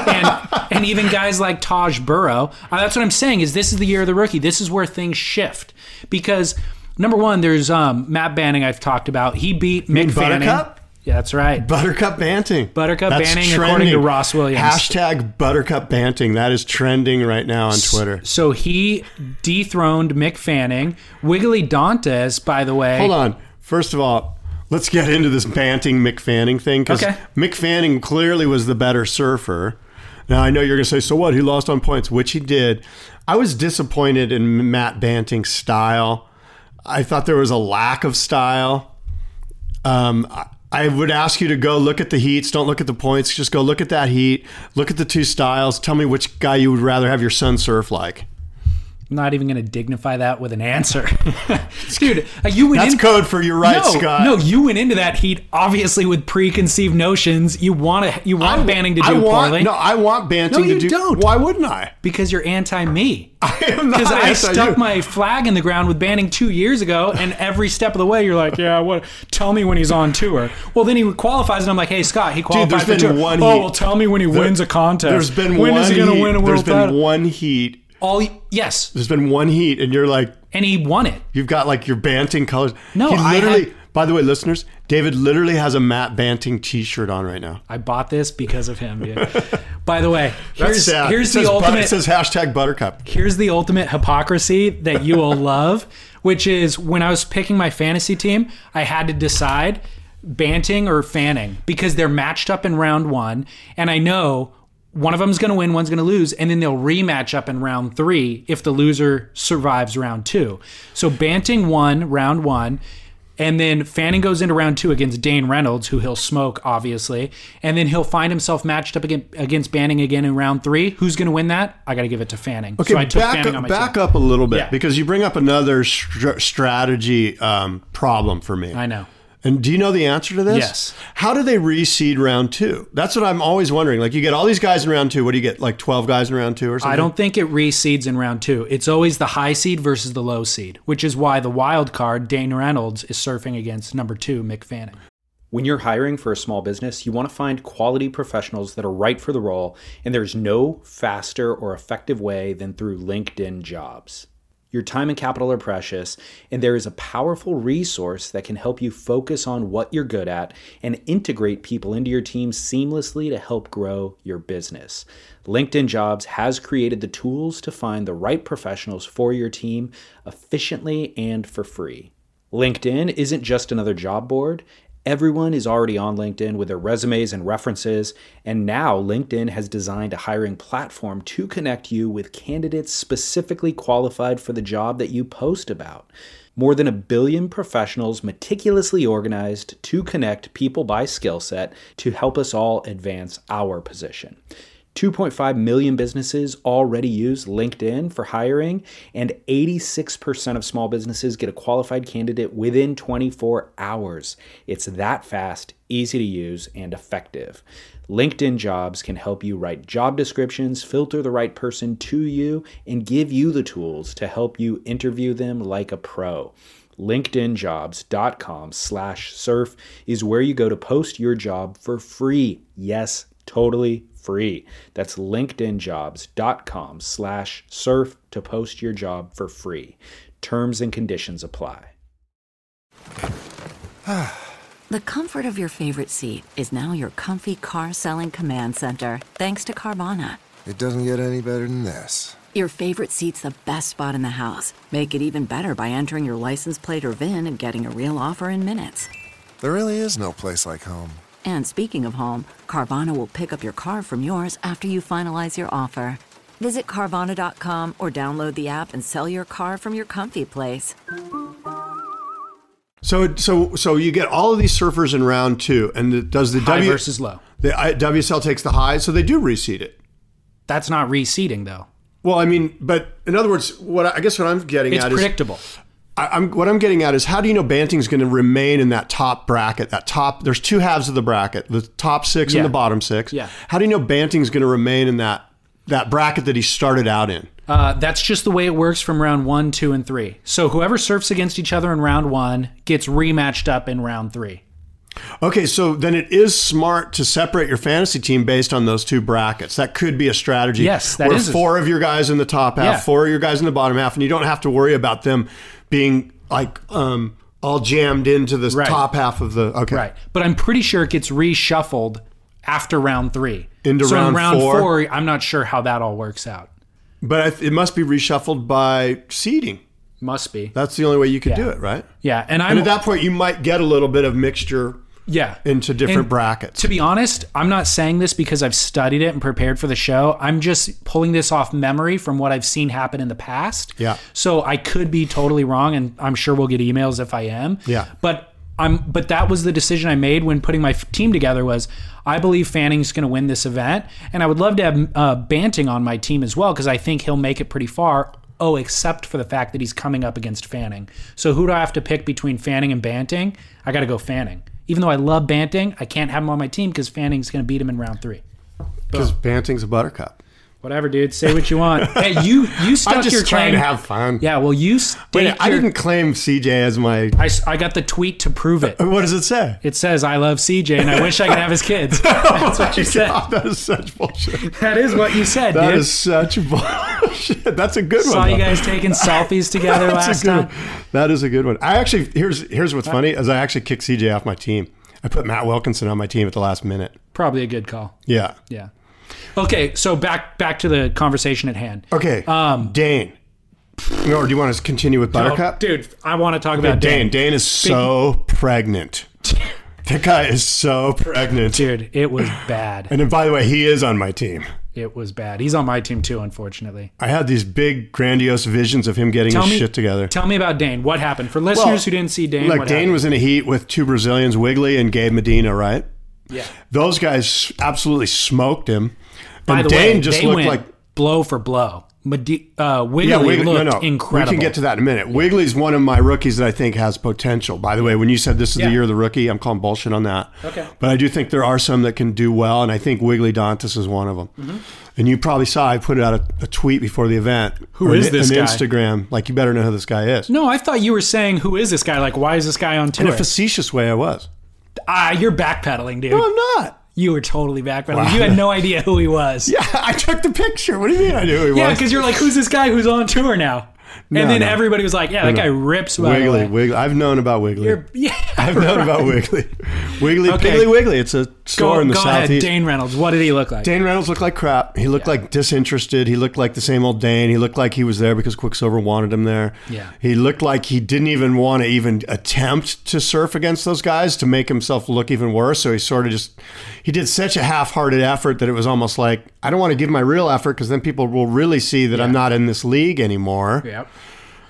and even guys like Taj Burrow. That's what I'm saying is this is the year of the rookie. This is where things shift. Because, number one, there's Matt Banting I've talked about. He beat Mick Fanning. Buttercup? Yeah, that's right. Buttercup Banting. Buttercup That's Banting, trending. according to Ross Williams. Hashtag Buttercup Banting. That is trending right now on Twitter. So he dethroned Mick Fanning. Wiggly Dantes, by the way. Hold on. First of all, let's get into this Banting Mick Fanning thing. Because Mick Fanning clearly was the better surfer. Now, I know you're going to say, so what? He lost on points, which he did. I was disappointed in Matt Banting's style. I thought there was a lack of style. I would ask you to go look at the heats. Don't look at the points. Just go look at that heat. Look at the two styles. Tell me which guy you would rather have your son surf like. I'm not even going to dignify that with an answer. Dude, you went That's code for you're right, Scott. No, you went into that heat obviously with preconceived notions. You want Banting to do poorly. No, I want Banting to do. No, you don't. Why wouldn't I? Because you're anti-me. I am not. Because I anti-you. stuck my flag in the ground with Banting 2 years ago, and every step of the way you're like, yeah, what? Tell me when he's on tour. Well, then he qualifies, and I'm like, hey, Scott, he qualified for tour. Well, tell me when he wins a contest. There's been when one is he going to win a world title? There's been one heat. Yes. There's been one heat, and you're like, and he won it. You've got like your Banting colors. No, he literally. By the way, listeners, David literally has a Matt Banting T-shirt on right now. I bought this because of him, dude. By the way, here's the ultimate. It says hashtag Buttercup. Here's the ultimate hypocrisy that you will love, which is when I was picking my fantasy team, I had to decide Banting or Fanning because they're matched up in round 1, and I know one of them is going to win, one's going to lose, and then they'll rematch up in round 3 if the loser survives round 2. So Banting won round 1, and then Fanning goes into round 2 against Dane Reynolds, who he'll smoke, obviously, and then he'll find himself matched up against Banting again in round 3. Who's going to win that? I got to give it to Fanning. Okay, so I took Fanning on my back team. up a little bit because you bring up another strategy problem for me. I know. And do you know the answer to this? Yes. How do they reseed round 2? That's what I'm always wondering. Like, you get all these guys in round 2. What do you get? Like 12 guys in round 2 or something? I don't think it reseeds in round 2. It's always the high seed versus the low seed, which is why the wild card, Dane Reynolds, is surfing against number 2, Mick Fanning. When you're hiring for a small business, you want to find quality professionals that are right for the role, and there's no faster or effective way than through LinkedIn Jobs. Your time and capital are precious, and there is a powerful resource that can help you focus on what you're good at and integrate people into your team seamlessly to help grow your business. LinkedIn Jobs has created the tools to find the right professionals for your team efficiently and for free. LinkedIn isn't just another job board. Everyone is already on LinkedIn with their resumes and references, and now LinkedIn has designed a hiring platform to connect you with candidates specifically qualified for the job that you post about. More than 1 billion professionals meticulously organized to connect people by skill set to help us all advance our position. 2.5 million businesses already use LinkedIn for hiring, and 86% of small businesses get a qualified candidate within 24 hours. It's that fast, easy to use, and effective. LinkedIn Jobs can help you write job descriptions, filter the right person to you, and give you the tools to help you interview them like a pro. LinkedInjobs.com/surf is where you go to post your job for free. Yes, totally free. That's LinkedInjobs.com/surf to post your job for free. Terms and conditions apply. The comfort of your favorite seat is now your comfy car selling command center, thanks to Carvana. It doesn't get any better than this. Your favorite seat's the best spot in the house. Make it even better by entering your license plate or VIN and getting a real offer in minutes. There really is no place like home. And speaking of home, Carvana will pick up your car from yours after you finalize your offer. Visit Carvana.com or download the app and sell your car from your comfy place. So you get all of these surfers in round 2, and does the High versus low. The WSL takes the high, so they do reseed it. That's not reseeding, though. Well, I mean, but in other words, what I'm getting It's at predictable. what I'm getting at is, how do you know Banting's going to remain in that top bracket? There's 2 halves of the bracket, the top 6 Yeah. and the bottom 6. Yeah. How do you know Banting's going to remain in that bracket that he started out in? That's just the way it works from round 1, 2, and 3. So whoever surfs against each other in round 1 gets rematched up in round 3. Okay, so then it is smart to separate your fantasy team based on those 2 brackets. That could be a strategy. Yes, that where is. 4 of your guys in the top half, Yeah. 4 of your guys in the bottom half, and you don't have to worry about them being like all jammed into the Right. top half of the. Okay, Right. But I'm pretty sure it gets reshuffled after round 3. Into so round in round 4? 4, I'm not sure how that all works out. But it must be reshuffled by seeding. Must be. That's the only way you could Yeah. do it, right? Yeah, and And at that point, you might get a little bit of mixture into different And brackets. To be honest, I'm not saying this because I've studied it and prepared for the show. I'm just pulling this off memory from what I've seen happen in the past. Yeah. So I could be totally wrong, and I'm sure we'll get emails if I am. Yeah. But that was the decision I made when putting my team together. Was I believe Fanning's going to win this event, and I would love to have Banting on my team as well because I think he'll make it pretty far. Oh, except for the fact that he's coming up against Fanning. So who do I have to pick between Fanning and Banting? I got to go Fanning. Even though I love Banting, I can't have him on my team because Fanning's going to beat him in round 3. Because Banting's a buttercup. Whatever, dude. Say what you want. Hey, you stuck I'm just your trying claim. to have fun. Yeah, well, you Wait, I didn't claim CJ as my. I got the tweet to prove it. What does it say? It says, I love CJ and I wish I could have his kids. That's what you said. God, that is such bullshit. That is what you said, That dude. is such bullshit. That's a good one. Saw you though. guys taking selfies together That's a last good time. one. That is a good one. I actually here's what's funny is I actually kicked CJ off my team. I put Matt Wilkinson on my team at the last minute. Probably a good call. Yeah. Yeah. Okay, so back to the conversation at hand. Okay. Dane. No, or do you want to continue with Buttercup? Oh, dude, I want to talk about Dane. Dane is so pregnant. That guy is so pregnant. Dude, it was bad. And then, by the way, he is on my team. It was bad. He's on my team too, unfortunately. I had these big, grandiose visions of him getting his shit together. Tell me about Dane. What happened? For listeners who didn't see Dane, Like what Dane happened? was in a heat with 2 Brazilians, Wiggly and Gabe Medina, right? Yeah. Those guys absolutely smoked him. By And the Dane way, just they looked went like blow for blow. Wiggly looked incredible. We can get to that in a minute. Wiggly's one of my rookies that I think has potential. By the way, when you said this is the year of the rookie, I'm calling bullshit on that. Okay. But I do think there are some that can do well, and I think Wiggly Dantas is one of them. Mm-hmm. And you probably saw I put out a tweet before the event. Who is this an guy? Instagram. Like, you better know who this guy is. No, I thought you were saying, who is this guy? Like, why is this guy on tour? In a facetious way, I was. You're backpedaling, dude. No, I'm not. You were totally backpedaling. Wow. You had no idea who he was. Yeah, I took the picture. What do you mean I knew who he Yeah, was? because you're like, who's this guy who's on tour now? And then no. everybody was like, yeah, that guy rips. By the way. Wiggly. I've known about Wiggly. I've known about Wiggly. Wiggly, Okay. Piggly Wiggly. It's a store in the Go ahead, southeast. Dane Reynolds. What did he look like? Dane Reynolds looked like crap. He looked like disinterested. He looked like the same old Dane. He looked like he was there because Quicksilver wanted him there. Yeah. He looked like he didn't even want to even attempt to surf against those guys to make himself look even worse. So he sort of he did such a half-hearted effort that it was almost like, I don't want to give my real effort because then people will really see that I'm not in this league anymore. Yep.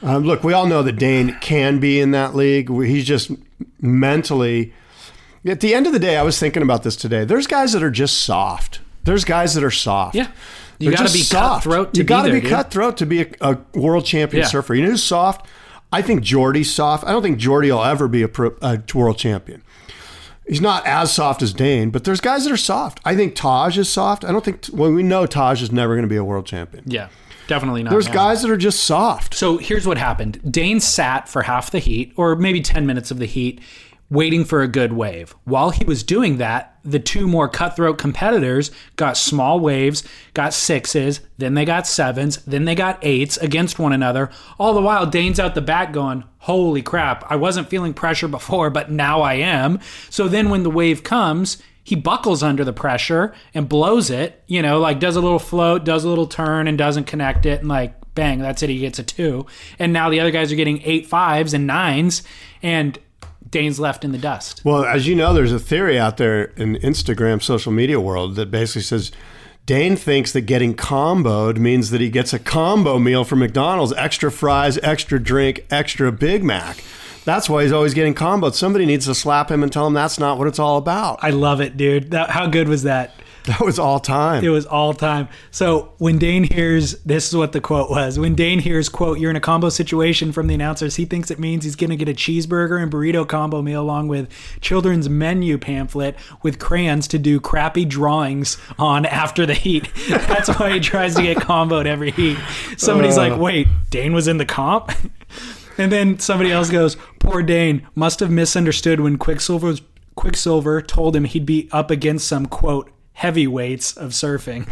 Look, we all know that Dane can be in that league. He's just mentally. At the end of the day, I was thinking about this today. There's guys that are just soft. There's guys that are soft. Yeah. You got to be cutthroat to be there. You got to be cutthroat to be a world champion surfer. You know who's soft? I think Jordy's soft. I don't think Jordy will ever be a world champion. He's not as soft as Dane, but there's guys that are soft. I think Taj is soft. I don't think, well, we know Taj is never going to be a world champion. Yeah, definitely not. There's guys that are just soft. So here's what happened. Dane sat for half the heat, or maybe 10 minutes of the heat, waiting for a good wave. While he was doing that, the two more cutthroat competitors got small waves, got 6s, then they got 7s, then they got 8s against one another. All the while, Dane's out the back going, holy crap, I wasn't feeling pressure before, but now I am. So then when the wave comes, he buckles under the pressure and blows it, you know, like does a little float, does a little turn and doesn't connect it, and like, bang, that's it, he gets a 2. And now the other guys are getting 8 5s and 9s, and Dane's left in the dust. Well, as you know, there's a theory out there in Instagram social media world that basically says Dane thinks that getting comboed means that he gets a combo meal from McDonald's, extra fries, extra drink, extra Big Mac. That's why he's always getting comboed. Somebody needs to slap him and tell him that's not what it's all about. I love it, dude. How good was that? That was all time. It was all time. So when Dane hears, this is what the quote was. When Dane hears, quote, you're in a combo situation from the announcers, he thinks it means he's going to get a cheeseburger and burrito combo meal along with children's menu pamphlet with crayons to do crappy drawings on after the heat. That's why he tries to get comboed every heat. Somebody's like, wait, Dane was in the comp? And then somebody else goes, poor Dane must have misunderstood when Quicksilver told him he'd be up against some, quote, heavyweights of surfing.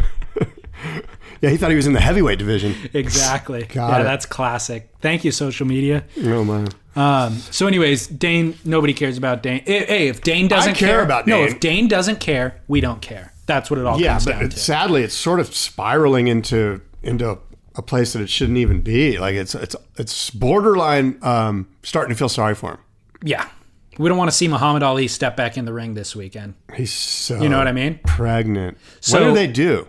Yeah, he thought he was in the heavyweight division. Exactly. That's classic. Thank you, social media. Oh, man. So anyways, Dane, nobody cares about Dane. Hey, if Dane doesn't care about Dane. No, if Dane doesn't care, we don't care. That's what it all comes down to. Sadly, it's sort of spiraling into a place that it shouldn't even be. Like it's borderline starting to feel sorry for him. Yeah. We don't want to see Muhammad Ali step back in the ring this weekend. He's so you know what I mean? Pregnant. So, what do they do?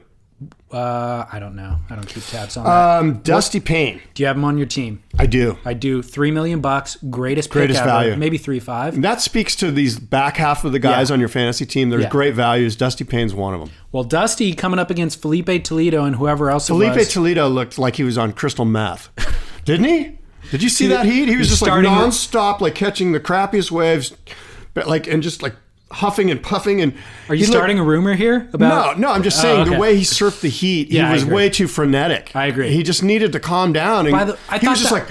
I don't know. I don't keep tabs on that. Dusty Payne. Do you have him on your team? I do. I do. $3 million, greatest pick ever, value. Maybe 3.5. That speaks to these back half of the guys on your fantasy team. There's great values. Dusty Payne's one of them. Well, Dusty coming up against Felipe Toledo and whoever else it was. Felipe Toledo looked like he was on crystal meth. Didn't he? Did you see that heat? He was just like nonstop, like catching the crappiest waves, but like and just like huffing and puffing. And are you starting a rumor here about? No. I'm just saying the way he surfed the heat, he was way too frenetic. I agree. He just needed to calm down. And he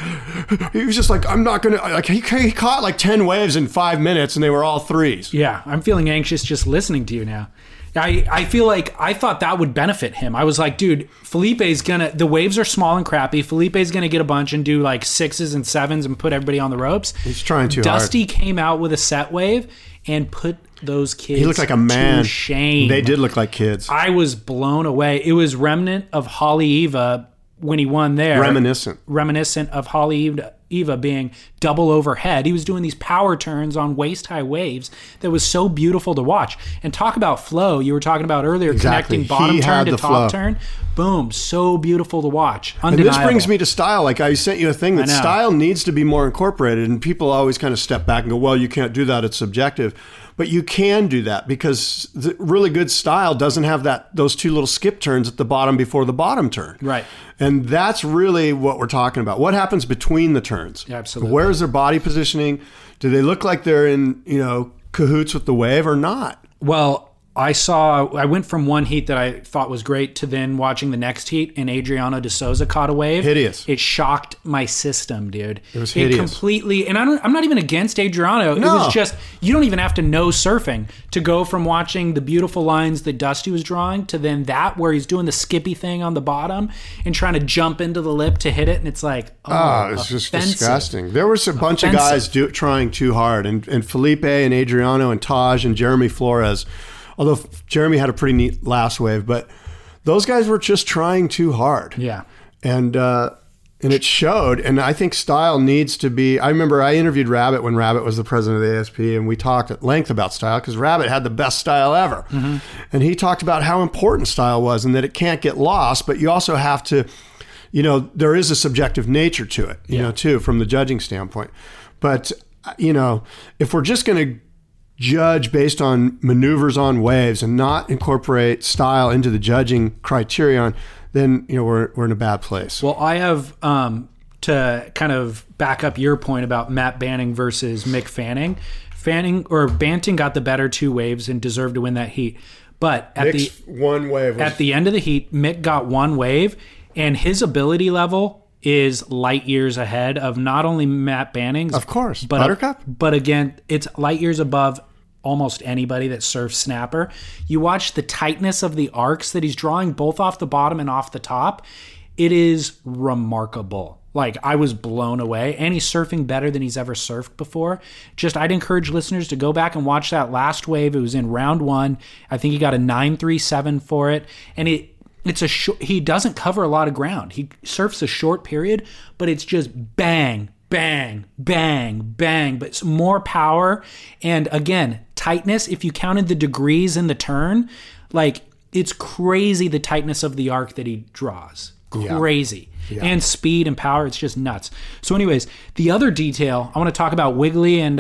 was just like, I'm not gonna. Like he caught like 10 waves in 5 minutes, and they were all 3s. Yeah, I'm feeling anxious just listening to you now. I feel like I thought that would benefit him. I was like, dude, Felipe's the waves are small and crappy. Felipe's gonna get a bunch and do like 6s and 7s and put everybody on the ropes. He's trying too hard. Dusty came out with a set wave and put those kids he looked like a man. to shame. They did look like kids. I was blown away. It was remnant of Holly Eva when he won there. Reminiscent of Holly Eva being double overhead. He was doing these power turns on waist-high waves that was so beautiful to watch. And talk about flow. You were talking about earlier, connecting bottom turn to top turn. Boom. So beautiful to watch. Undeniable. And this brings me to style. Like I sent you a thing that style needs to be more incorporated. And people always kind of step back and go, well, you can't do that. It's subjective. But you can do that because the really good style doesn't have those 2 little skip turns at the bottom before the bottom turn. Right. And that's really what we're talking about. What happens between the turns? Yeah, absolutely. Where's their body positioning? Do they look like they're in, cahoots with the wave or not? Well, I went from one heat that I thought was great to then watching the next heat, and Adriano de Souza caught a wave. Hideous. It shocked my system, dude. It was hideous. It completely, and I'm not even against Adriano. No. It was just, you don't even have to know surfing to go from watching the beautiful lines that Dusty was drawing to then that where he's doing the skippy thing on the bottom and trying to jump into the lip to hit it, and it's like, it's just disgusting. There was a bunch of guys trying too hard, and Felipe and Adriano and Taj and Jeremy Flores. Although Jeremy had a pretty neat last wave, but those guys were just trying too hard. Yeah. And it showed. And I think style needs to be... I remember I interviewed Rabbit when Rabbit was the president of the ASP, and we talked at length about style because Rabbit had the best style ever. Mm-hmm. And he talked about how important style was and that it can't get lost, but you also have to there is a subjective nature to it, too, from the judging standpoint. But, if we're just going to judge based on maneuvers on waves and not incorporate style into the judging criterion, then, we're in a bad place. Well, I have, to kind of back up your point about Matt Banting versus Mick Fanning. Banting got the better 2 waves and deserved to win that heat. But at one wave at the end of the heat, Mick got 1 wave, and his ability level is light years ahead of not only Matt Banting's, of course, but Buttercup. But again, it's light years above almost anybody that surfs snapper. You watch the tightness of the arcs that he's drawing, both off the bottom and off the top. It is remarkable. Like, I was blown away, and he's surfing better than he's ever surfed before. I'd encourage listeners to go back and watch that last wave. It was in round 1. I think he got a 9.37 for it, and he doesn't cover a lot of ground. He surfs a short period, but it's just bang, bang, bang, bang, but it's more power. And again, tightness, if you counted the degrees in the turn, like, it's crazy the tightness of the arc that he draws. Crazy. Yeah. And speed and power, it's just nuts. So anyways, the other detail, I want to talk about Wiggly and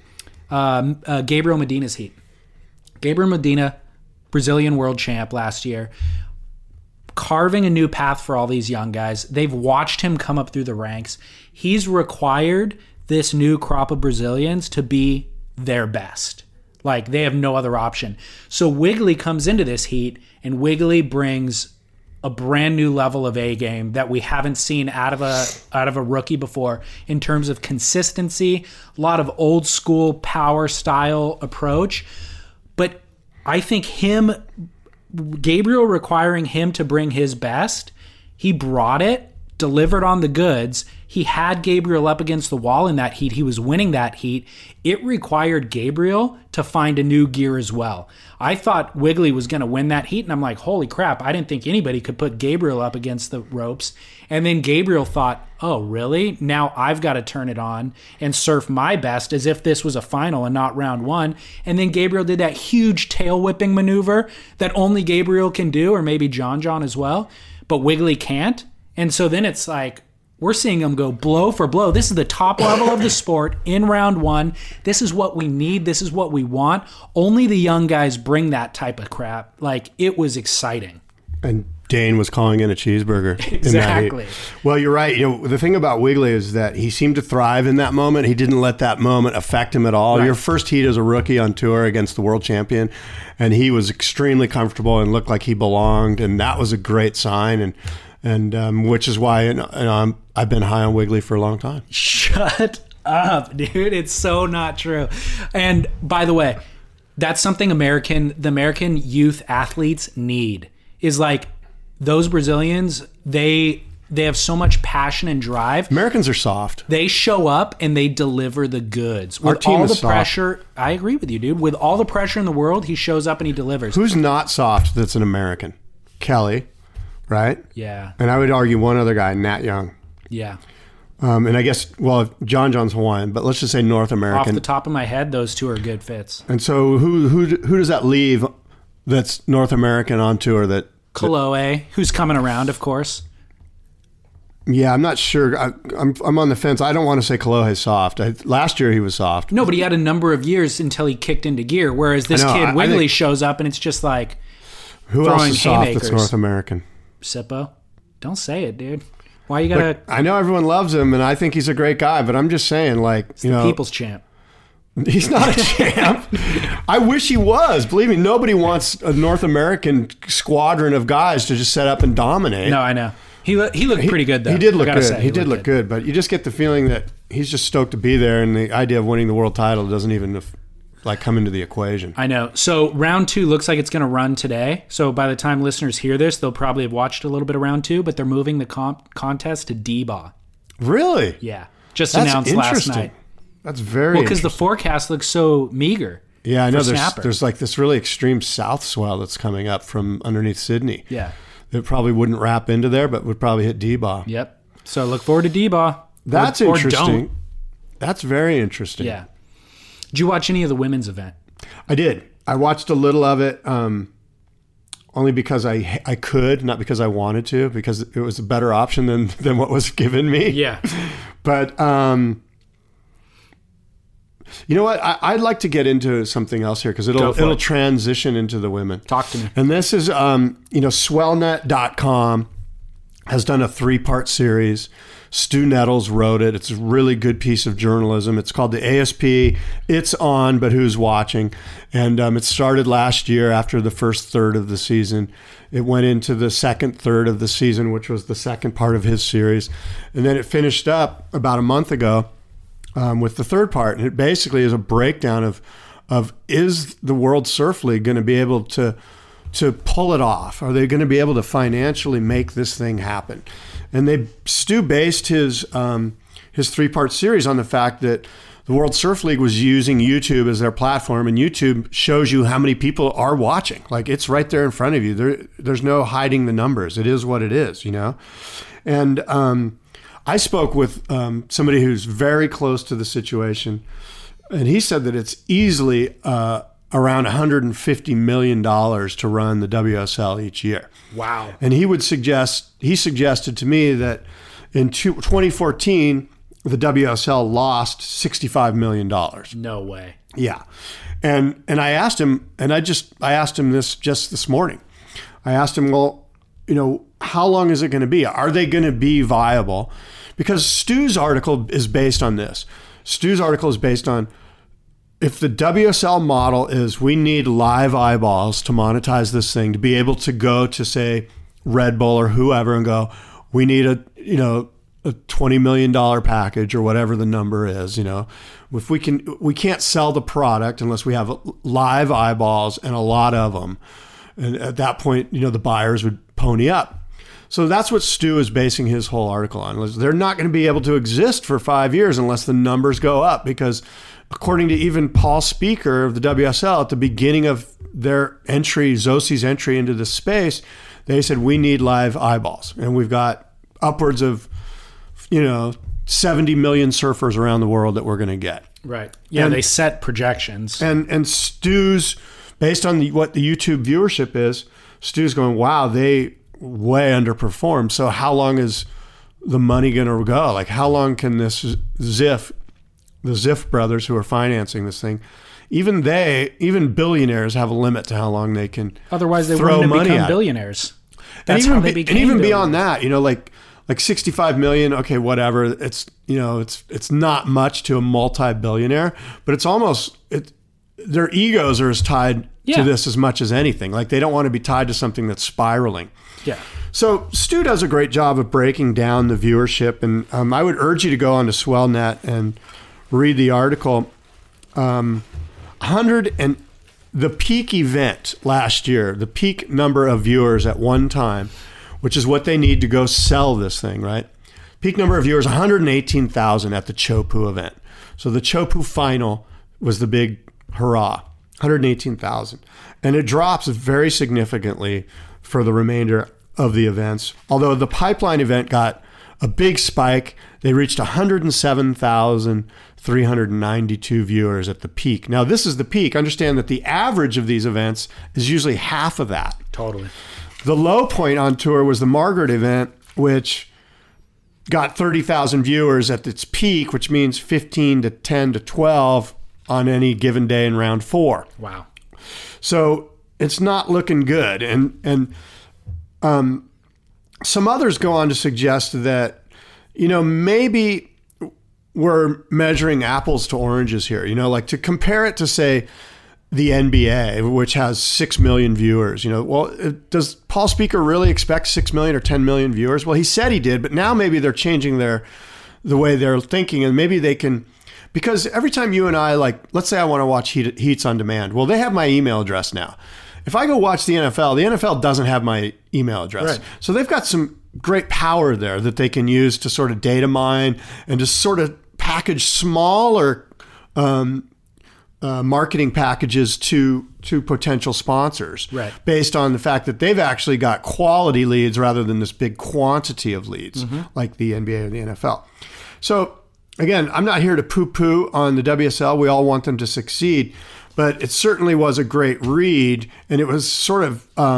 Gabriel Medina's heat. Gabriel Medina, Brazilian world champ last year, carving a new path for all these young guys. They've watched him come up through the ranks. He's required this new crop of Brazilians to be their best. Like, they have no other option. So Wiggly comes into this heat, and Wiggly brings a brand new level of A game that we haven't seen out of a rookie before in terms of consistency, a lot of old school power style approach. But I think Gabriel requiring him to bring his best, he brought it, delivered on the goods. He had Gabriel up against the wall in that heat. He was winning that heat. It required Gabriel to find a new gear as well. I thought Wiggly was going to win that heat, and I'm like, holy crap, I didn't think anybody could put Gabriel up against the ropes. And then Gabriel thought, oh, really? Now I've got to turn it on and surf my best as if this was a final and not round 1. And then Gabriel did that huge tail whipping maneuver that only Gabriel can do, or maybe John as well, but Wiggly can't. And so then it's like, we're seeing them go blow for blow. This is the top level of the sport in round 1. This is what we need. This is what we want. Only the young guys bring that type of crap. Like, it was exciting. And Dane was calling in a cheeseburger. Exactly. Well, you're right. The thing about Wiggly is that he seemed to thrive in that moment. He didn't let that moment affect him at all. Right. Your first heat as a rookie on tour against the world champion, and he was extremely comfortable and looked like he belonged, and that was a great sign. And which is why I've been high on Wiggly for a long time. Shut up, dude. It's so not true. And by the way, that's something the American youth athletes need, is like, those Brazilians, they have so much passion and drive. Americans are soft. They show up and they deliver the goods. Our team is soft. Pressure, I agree with you, dude. With all the pressure in the world, he shows up and he delivers. Who's not soft that's an American? Kelly. Right? Yeah. And I would argue one other guy, Nat Young. Yeah. And I guess, well, John's Hawaiian, but let's just say North American. Off the top of my head, those two are good fits. And so who does that leave that's North American on tour? Kolohe, who's coming around, of course. Yeah, I'm not sure. I'm on the fence. I don't want to say Kolohe's soft. Last year he was soft. No, but he had a number of years until he kicked into gear, whereas this kid, Wiggly, shows up and it's just like who throwing else is soft haymakers. That's North American? Sippo. Don't say it, dude. Why you gotta... Look, I know everyone loves him, and I think he's a great guy, but I'm just saying, like, it's the people's champ. He's not a champ. I wish he was. Believe me, nobody wants a North American squadron of guys to just set up and dominate. No, I know. He looked pretty good, though. He did look good. He did look good, but you just get the feeling that he's just stoked to be there, and the idea of winning the world title doesn't even come into the equation. I know. So round 2 looks like it's going to run today. So by the time listeners hear this, they'll probably have watched a little bit of round 2, but they're moving the contest to D-Bah. Really? Yeah. Just announced last night. That's very because the forecast looks so meager. Yeah, I know. There's like this really extreme south swell that's coming up from underneath Sydney. Yeah. That probably wouldn't wrap into there, but would probably hit D-Bah. Yep. So look forward to D-Bah. That's interesting. Don't. That's very interesting. Yeah. Did you watch any of the women's event? I did. I watched a little of it. only because I could, not because I wanted to, because it was a better option than what was given me. Yeah. But you know what? I'd like to get into something else here because it'll transition into the women. Talk to me. And this is swellnet.com has done a 3-part series. Stu Nettles wrote it. It's a really good piece of journalism. It's called the ASP. It's on, but who's watching? And it started last year after the first third of the season. It went into the second third of the season, which was the second part of his series. And then it finished up about a month ago with the third part. And it basically is a breakdown of is the World Surf League going to be able to pull it off? Are they going to be able to financially make this thing happen? And Stu based his 3-part series on the fact that the World Surf League was using YouTube as their platform, and YouTube shows you how many people are watching. Like, it's right there in front of you. There's no hiding the numbers. It is what it is, you know? And I spoke with somebody who's very close to the situation, and he said that it's easily around $150 million to run the WSL each year. Wow. And he suggested to me that in 2014, the WSL lost $65 million. No way. Yeah. And I asked him, and I asked him this just this morning. I asked him, well, you know, how long is it going to be? Are they going to be viable? Because Stu's article is based on this. Stu's article is based on, if the WSL model is we need live eyeballs to monetize this thing, to be able to go to, say, Red Bull or whoever and go, we need a $20 million package or whatever the number is, you know. If we can't sell the product unless we have live eyeballs and a lot of them. And at that point, you know, the buyers would pony up. So that's what Stu is basing his whole article on. They're not going to be able to exist for 5 years unless the numbers go up, because according to even Paul Speaker of the WSL, at the beginning of their entry, Zosi's entry into this space, they said, we need live eyeballs. And we've got upwards of, 70 million surfers around the world that we're going to get. Right. Yeah, and they set projections. And Stu's, based on what the YouTube viewership is, Stu's going, wow, they way underperformed. So how long is the money going to go? Like, how long can this the Ziff brothers who are financing this thing, even billionaires have a limit to how long they can. Otherwise, they wouldn't have become at billionaires. That's how they became. And even beyond that, like 65 million. Okay, whatever. It's it's not much to a multi-billionaire, but it's almost their egos are as tied to this as much as anything. Like, they don't want to be tied to something that's spiraling. Yeah. So Stu does a great job of breaking down the viewership, and I would urge you to go onto SwellNet and read the article. The peak event last year, the peak number of viewers at one time, which is what they need to go sell this thing, right? Peak number of viewers, 118,000 at the Chopu event. So the Chopu final was the big hurrah, 118,000. And it drops very significantly for the remainder of the events. Although the Pipeline event got a big spike, they reached 107,392 viewers at the peak. Now, this is the peak. Understand that the average of these events is usually half of that. Totally. The low point on tour was the Margaret event, which got 30,000 viewers at its peak, which means 15 to 10 to 12 on any given day in round 4. Wow. So it's not looking good. And some others go on to suggest that, maybe we're measuring apples to oranges here, like to compare it to, say, the NBA, which has 6 million viewers. Does Paul Speaker really expect 6 million or 10 million viewers? Well, he said he did, but now maybe they're changing the way they're thinking, and maybe they can, because every time you and I, let's say I want to watch Heats on Demand. Well, they have my email address now. If I go watch the NFL doesn't have my email address. Right. So they've got some great power there that they can use to sort of data mine and to sort of package smaller marketing packages to potential sponsors, right, based on the fact that they've actually got quality leads rather than this big quantity of leads, like the NBA or the NFL. So again, I'm not here to poo-poo on the WSL. We all want them to succeed, but it certainly was a great read, and it was sort of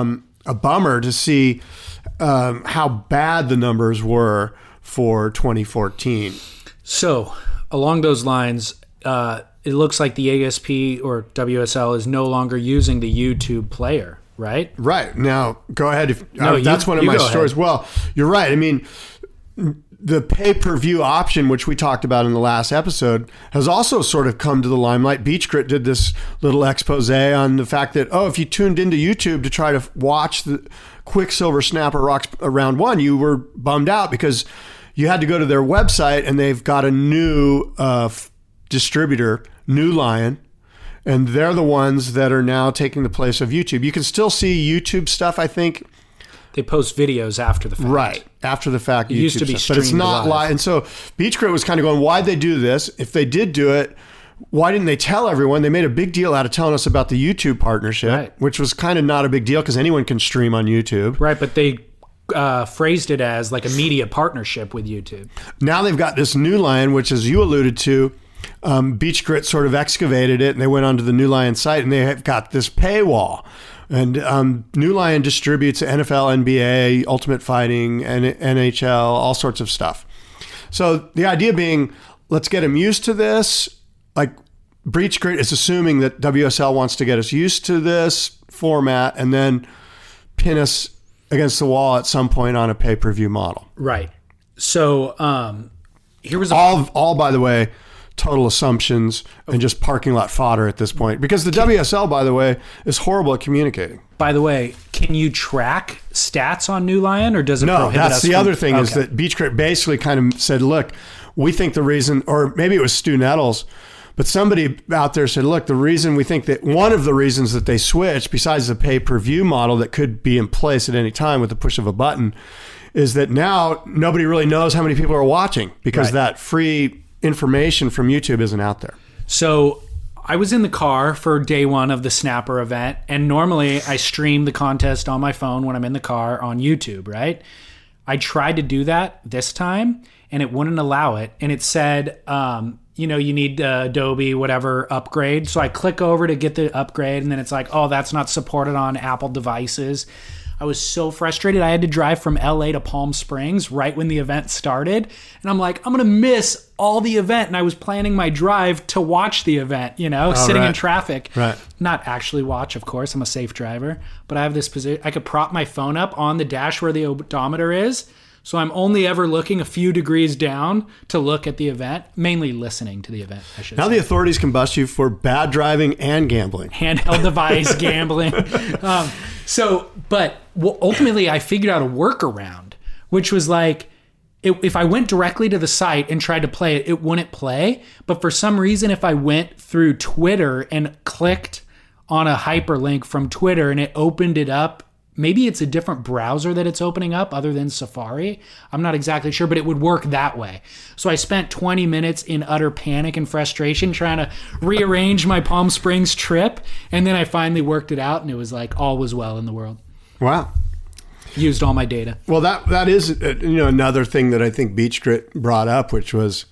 a bummer to see how bad the numbers were for 2014. So, along those lines, it looks like the ASP or WSL is no longer using the YouTube player, right? Right. Now, go ahead. That's one of you my go stories. ahead. Well, you're right. I mean, the pay-per-view option, which we talked about in the last episode, has also sort of come to the limelight. Beach Grit did this little expose on the fact that, if you tuned into YouTube to try to watch the Quicksilver Snapper Rocks Round 1, you were bummed out because you had to go to their website and they've got a new distributor, New Lion, and they're the ones that are now taking the place of YouTube. You can still see YouTube stuff, I think. They post videos after the fact. Right. After the fact. It used to be stuff, but it's streamed not live. And so Beach Grit was kind of going, why'd they do this? If they did do it, why didn't they tell everyone? They made a big deal out of telling us about the YouTube partnership, right, which was kind of not a big deal because anyone can stream on YouTube. Right, but they phrased it as like a media partnership with YouTube. Now they've got this New Lion, which, as you alluded to, Beach Grit sort of excavated it, and they went onto the New Lion site, and they have got this paywall. And New Lion distributes NFL, NBA, Ultimate Fighting, and NHL, all sorts of stuff. So the idea being, let's get them used to this. Like, Beach Grit is assuming that WSL wants to get us used to this format and then pin us against the wall at some point on a pay-per-view model. Right. So here was all, by the way, total assumptions and just parking lot fodder at this point. Because the WSL, by the way, is horrible at communicating. By the way, can you track stats on New Lion, or does it prohibit us? No, that's the other thing, is Okay. that Beach Grit basically kind of said, look, we think the reason, or maybe it was Stu Nettles, but somebody out there said, look, the reason we think that one of the reasons that they switched, besides the pay-per-view model that could be in place at any time with the push of a button, is that now nobody really knows how many people are watching because Right. that free information from YouTube isn't out there. So I was in the car for day one of the Snapper event, and normally I stream the contest on my phone when I'm in the car on YouTube, right? I tried to do that this time, and it wouldn't allow it. And it said, you need Adobe, whatever, upgrade. So I click over to get the upgrade, and then it's like, oh, that's not supported on Apple devices. I was so frustrated. I had to drive from LA to Palm Springs right when the event started. And I'm like, I'm going to miss all the event. And I was planning my drive to watch the event, sitting in traffic. Right. Not actually watch, of course. I'm a safe driver. But I have this position. I could prop my phone up on the dash where the odometer is. So I'm only ever looking a few degrees down to look at the event, mainly listening to the event, I should Now say. the authorities can bust you for bad driving and gambling. Handheld device, gambling. But ultimately I figured out a workaround, which was like, if I went directly to the site and tried to play it, it wouldn't play. But for some reason, if I went through Twitter and clicked on a hyperlink from Twitter and it opened it up, maybe it's a different browser that it's opening up other than Safari. I'm not exactly sure, but it would work that way. So I spent 20 minutes in utter panic and frustration trying to rearrange my Palm Springs trip. And then I finally worked it out, and it was like all was well in the world. Wow. Used all my data. Well, that is another thing that I think Beach Grit brought up, which was,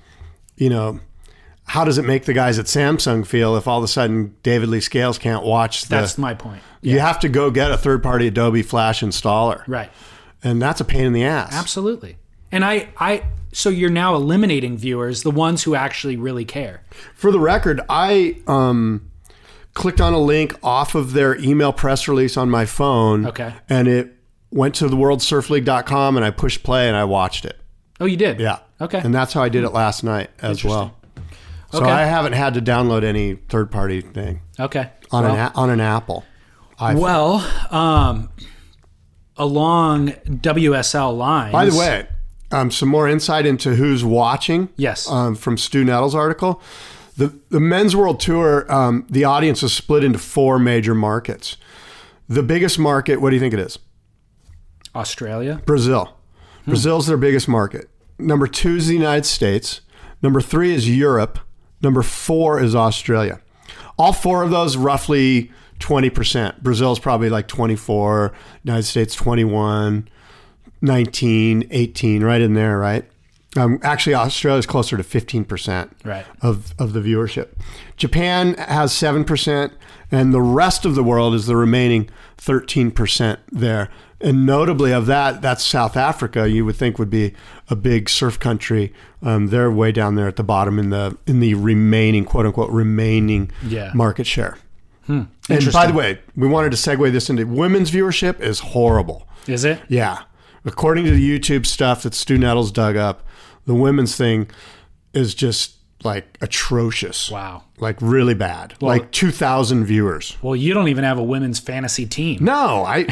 how does it make the guys at Samsung feel if all of a sudden David Lee Scales can't watch That's my point. You have to go get a third-party Adobe Flash installer. Right. And that's a pain in the ass. Absolutely. And so you're now eliminating viewers, the ones who actually really care. For the record, I clicked on a link off of their email press release on my phone. Okay. And it went to theworldsurfleague.com, and I pushed play and I watched it. Oh, you did? Yeah. Okay. And that's how I did it last night as well. So Okay. I haven't had to download any third-party thing Okay. on an Apple iPhone. Well, along WSL lines. By the way, some more insight into who's watching. Yes. From Stu Nettles' article. The Men's World Tour, the audience is split into 4 major markets. The biggest market, what do you think it is? Australia. Brazil. Brazil's their biggest market. Number 2 is the United States. Number 3 is Europe. Number 4 is Australia. All 4 of those, roughly 20%. Brazil's probably like 24, United States 21, 19, 18, right in there, right? Actually, Australia is closer to 15% Right. of the viewership. Japan has 7%, and the rest of the world is the remaining 13% there. And notably of that, that's South Africa. You would think would be a big surf country. They're way down there at the bottom in the remaining, quote unquote, remaining market share. And by the way, we wanted to segue this into women's viewership is horrible. Is it? Yeah. According to the YouTube stuff that Stu Nettles dug up, the women's thing is just like atrocious. Wow. Like really bad. Well, like 2,000 viewers. Well, you don't even have a women's fantasy team. No, I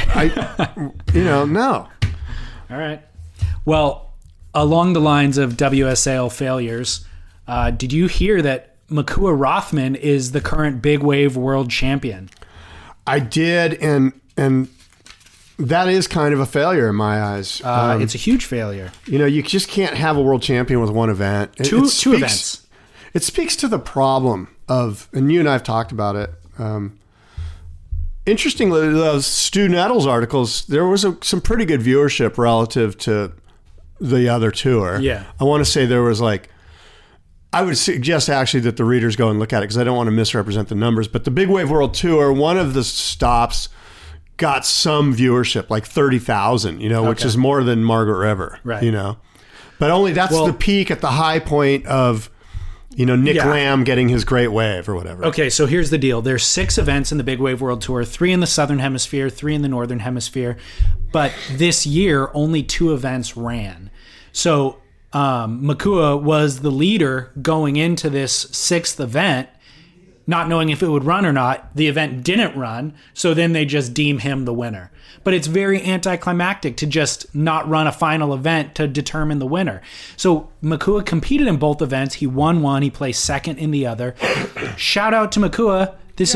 no. All right. Well, along the lines of WSL failures, did you hear that Makua Rothman is the current big wave world champion? I did, and that is kind of a failure in my eyes. It's a huge failure. You just can't have a world champion with one event. Two events. It speaks to the problem of, and you and I have talked about it. Interestingly, those Stu Nettles articles, there was some pretty good viewership relative to the other tour. Yeah. I want to say there was I would suggest actually that the readers go and look at it because I don't want to misrepresent the numbers. But the Big Wave World Tour, one of the stops got some viewership, like 30,000, which is more than Margaret River, right. But only that's the peak at the high point of, Nick Lamb getting his great wave or whatever. Okay, so here's the deal. There's 6 events in the Big Wave World Tour, 3 in the Southern Hemisphere, 3 in the Northern Hemisphere. But this year, only 2 events ran. So Makua was the leader going into this 6th event, not knowing if it would run or not. The event didn't run, so then they just deem him the winner. But it's very anticlimactic to just not run a final event to determine the winner. So Makua competed in both events. He won one. He placed second in the other. Shout out to Makua.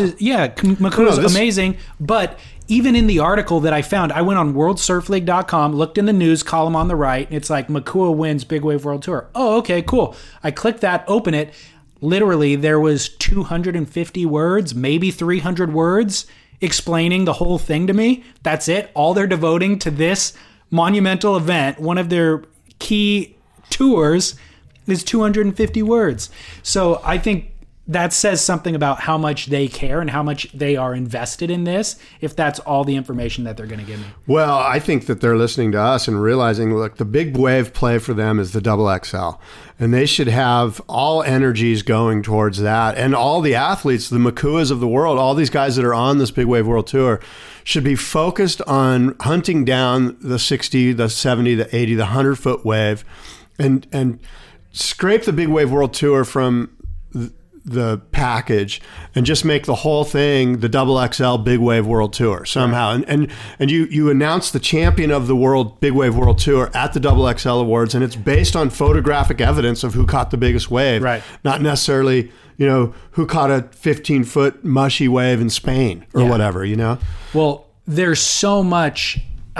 Makua's amazing. But even in the article that I found, I went on worldsurfleague.com, looked in the news column on the right, and it's like Makua wins Big Wave World Tour. Oh, okay, cool. I clicked that, open it. Literally, there was 250 words, maybe 300 words explaining the whole thing to me. That's it. All they're devoting to this monumental event, one of their key tours, is 250 words. So I think that says something about how much they care and how much they are invested in this, if that's all the information that they're going to give me. Well, I think that they're listening to us and realizing, look, the big wave play for them is the XXL. And they should have all energies going towards that. And all the athletes, the Makuas of the world, all these guys that are on this Big Wave World Tour should be focused on hunting down the 60, the 70, the 80, the 100-foot wave and scrape the Big Wave World Tour from the package and just make the whole thing the XXL Big Wave World Tour somehow. Right. And you announce the champion of the world Big Wave World Tour at the XXL Awards, and it's based on photographic evidence of who caught the biggest wave, right? Not necessarily, who caught a 15-foot mushy wave in Spain or whatever, Well, there's so much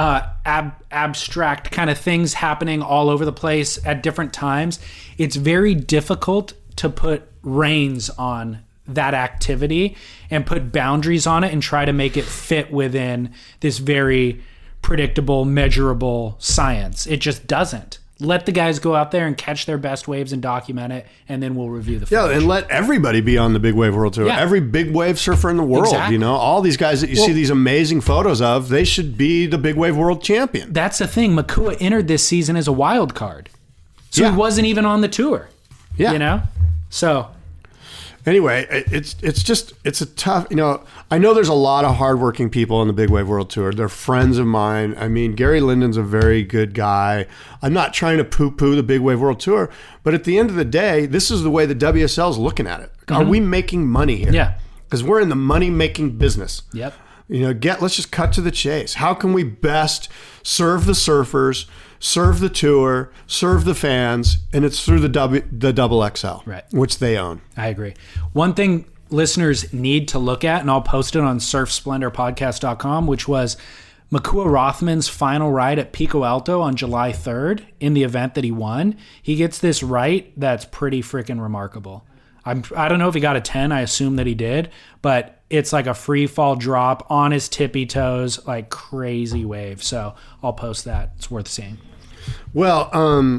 abstract kind of things happening all over the place at different times. It's very difficult to put reins on that activity and put boundaries on it and try to make it fit within this very predictable, measurable science. It just doesn't. Let the guys go out there and catch their best waves and document it, and then we'll review the footage. Yeah, and let everybody be on the Big Wave World Tour. Yeah. Every big wave surfer in the world, exactly. All these guys that you see these amazing photos of, they should be the Big Wave World champion. That's the thing. Makua entered this season as a wild card. So he wasn't even on the tour. Yeah. So anyway, it's a tough, I know there's a lot of hardworking people on the Big Wave World Tour. They're friends of mine. I mean, Gary Linden's a very good guy. I'm not trying to poo-poo the Big Wave World Tour, but at the end of the day, this is the way the WSL's looking at it. Mm-hmm. Are we making money here? Yeah. Because we're in the money-making business. Yep. Let's just cut to the chase. How can we best serve the surfers, serve the tour, serve the fans, and it's through the XXL, right, which they own. I agree. One thing listeners need to look at, and I'll post it on surfsplendorpodcast.com, which was Makua Rothman's final ride at Pico Alto on July 3rd in the event that he won. He gets this right that's pretty freaking remarkable. I don't know if he got a 10. I assume that he did, but it's like a free fall drop on his tippy toes, like crazy wave. So I'll post that. It's worth seeing. Well,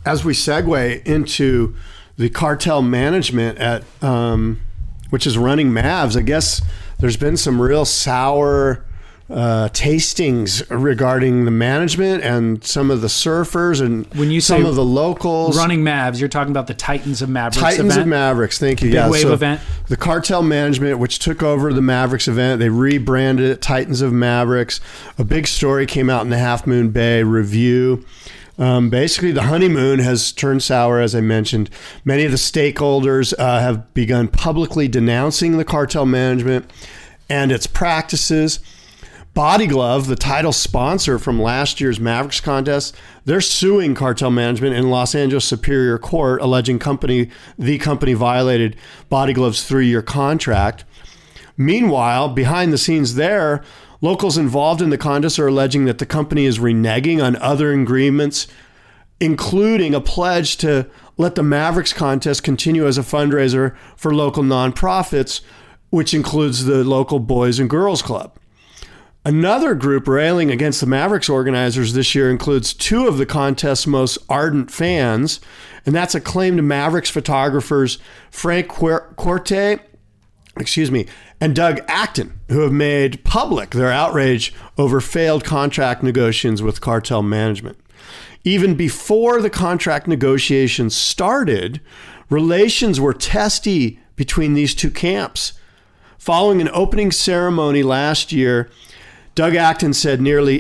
as we segue into the cartel management at which is running Mavs, I guess there's been some real sour tastings regarding the management and some of the surfers and when you some say of the locals. Running Mavs, you're talking about the Titans of Mavericks Titans event? of Mavericks, thank you. Big wave event. The cartel management, which took over the Mavericks event, they rebranded it Titans of Mavericks. A big story came out in the Half Moon Bay Review. Basically, the honeymoon has turned sour, as I mentioned. Many of the stakeholders have begun publicly denouncing the cartel management and its practices. Body Glove, the title sponsor from last year's Mavericks contest, they're suing cartel management in Los Angeles Superior Court, alleging the company violated Body Glove's 3-year contract. Meanwhile, behind the scenes there, locals involved in the contest are alleging that the company is reneging on other agreements, including a pledge to let the Mavericks contest continue as a fundraiser for local nonprofits, which includes the local Boys and Girls Club. Another group railing against the Mavericks organizers this year includes 2 of the contest's most ardent fans, and that's acclaimed Mavericks photographers Frank Corte, and Doug Acton, who have made public their outrage over failed contract negotiations with cartel management. Even before the contract negotiations started, relations were testy between these 2 camps. Following an opening ceremony last year, Doug Acton said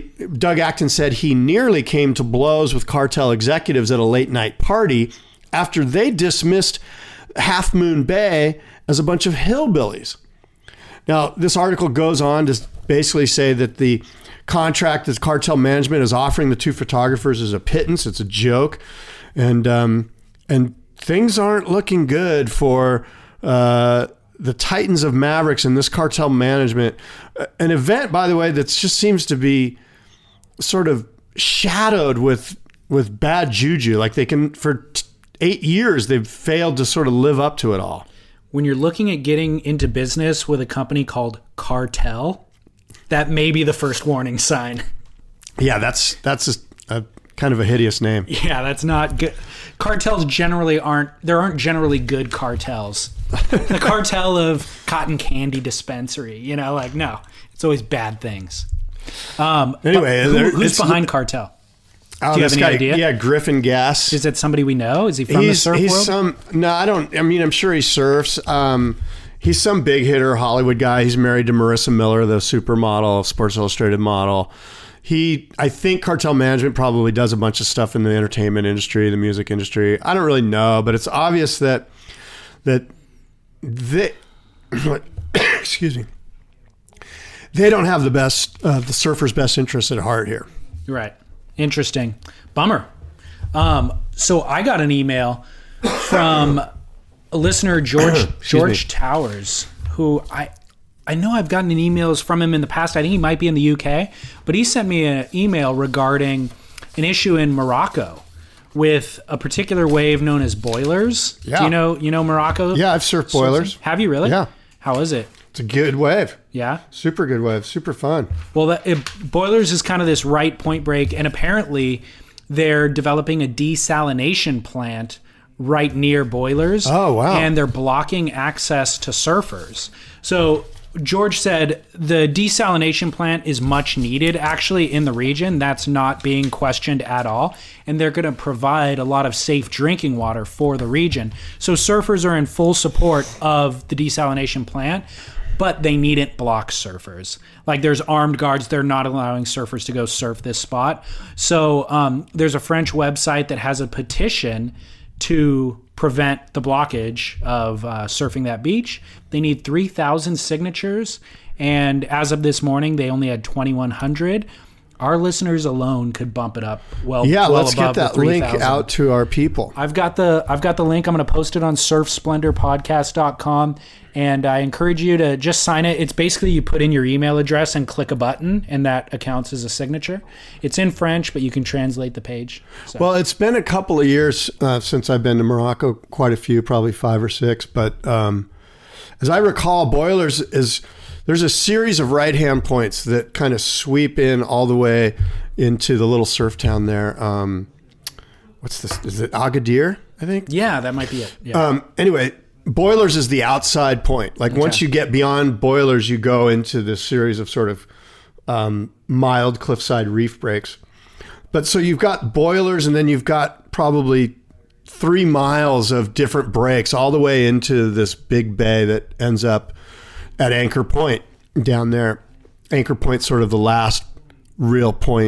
he nearly came to blows with cartel executives at a late night party after they dismissed Half Moon Bay as a bunch of hillbillies. Now, this article goes on to basically say that the contract that cartel management is offering the 2 photographers is a pittance. It's a joke, and things aren't looking good for the Titans of Mavericks and this cartel management. An event, by the way, that just seems to be sort of shadowed with bad juju. Like they can, for 8 years, they've failed to sort of live up to it all. When you're looking at getting into business with a company called Cartel, that may be the first warning sign. Yeah, that's a kind of a hideous name. Yeah, that's not good. Cartels generally aren't generally good cartels. The cartel of cotton candy dispensary, no, it's always bad things. Anyway, who's behind Cartel? Do you have any idea? Yeah, Griffin Gass. Is that somebody we know? Is he from the surf world? I'm sure he surfs. He's some big hitter Hollywood guy. He's married to Marissa Miller, the supermodel, Sports Illustrated model. I think cartel management probably does a bunch of stuff in the entertainment industry, the music industry. I don't really know, but it's obvious that they, excuse me, they don't have the surfer's best interests at heart here. Right. Interesting. Bummer. So I got an email from a listener, George Towers, who I know I've gotten emails from him in the past. I think he might be in the UK, but he sent me an email regarding an issue in Morocco with a particular wave known as boilers. Yeah. Do you know Morocco? Yeah, I've surfed boilers. Have you really? Yeah. How is it? It's a good wave. Yeah? Super good wave. Super fun. Well, boilers is kind of this right point break, and apparently they're developing a desalination plant right near boilers. Oh, wow. And they're blocking access to surfers. So George said the desalination plant is much needed actually in the region. That's not being questioned at all. And they're going to provide a lot of safe drinking water for the region. So surfers are in full support of the desalination plant, but they needn't block surfers. Like there's armed guards. They're not allowing surfers to go surf this spot. So there's a French website that has a petition to prevent the blockage of surfing that beach. They need 3,000 signatures, and as of this morning, they only had 2,100. Our listeners alone could bump it up well. Yeah, well let's above get that link out to our people. I've got the link. I'm going to post it on surfsplendorpodcast.com, and I encourage you to just sign it. It's basically you put in your email address and click a button, and that accounts as a signature. It's in French, but you can translate the page. So. Well, it's been a couple of years since I've been to Morocco, quite a few, probably 5 or 6. But as I recall, boilers there's a series of right-hand points that kind of sweep in all the way into the little surf town there. what's this? Is it Agadir, I think? Yeah, that might be it. Yeah. Anyway, Boilers is the outside point. Like once you get beyond Boilers, you go into this series of sort of mild cliffside reef breaks. But so you've got Boilers, and then you've got probably 3 miles of different breaks all the way into this big bay that ends up at Anchor Point down there. Anchor Point's sort of the last real point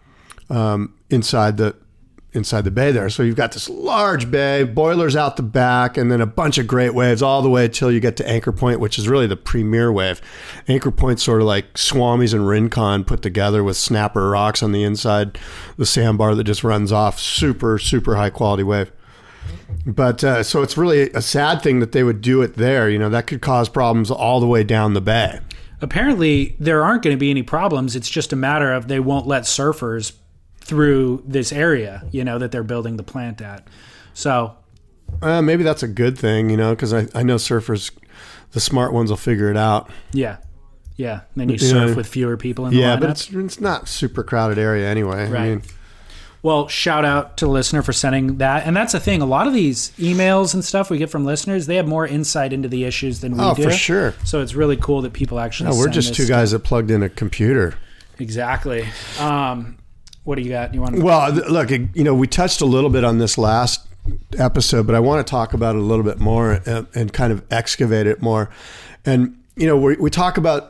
inside the bay there. So you've got this large bay, Boilers out the back, and then a bunch of great waves all the way till you get to Anchor Point, which is really the premier wave. Anchor Point's sort of like Swamis and Rincon put together with snapper rocks on the inside, the sandbar that just runs off. Super, super high quality wave. But so it's really a sad thing that they would do it there. You know, that could cause problems all the way down the bay. Apparently, there aren't going to be any problems. It's just a matter of they won't let surfers through this area, you know, that they're building the plant at. So maybe that's a good thing, you know, because I know surfers, the smart ones will figure it out. Yeah. Yeah. And then you surf with fewer people in the lineup. Yeah, but it's not super crowded area anyway. Right. I mean, well, shout out to the listener for sending that. And that's the thing. A lot of these emails and stuff we get from listeners, they have more insight into the issues than we do. Oh, for sure. So it's really cool that people actually we're just two guys that plugged in a computer. Exactly. What do you got? Well, look, you know, we touched a little bit on this last episode, but I want to talk about it a little bit more and kind of excavate it more. And, you know, we talk about,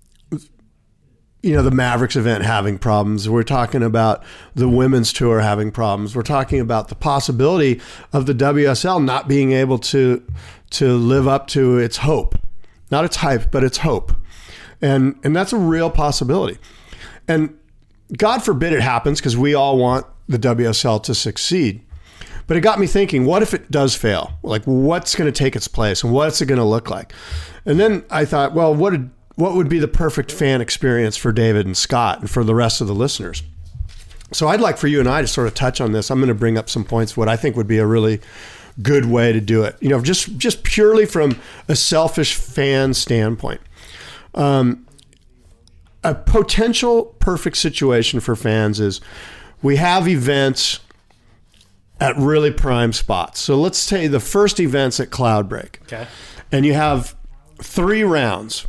you know, the Mavericks event having problems. We're talking about the women's tour having problems. We're talking about the possibility of the WSL not being able to live up to its hope, not its hype, but its hope. And that's a real possibility. And God forbid it happens, because we all want the WSL to succeed. But it got me thinking, what if it does fail? Like, what's going to take its place and what's it going to look like? And then I thought, well, what would be the perfect fan experience for David and Scott and for the rest of the listeners? So I'd like for you and I to sort of touch on this. I'm going to bring up some points, what I think would be a really good way to do it. You know, just purely from a selfish fan standpoint. A potential perfect situation for fans is we have events at really prime spots. So let's say the first event's at Cloudbreak. Okay. And you have 3 rounds.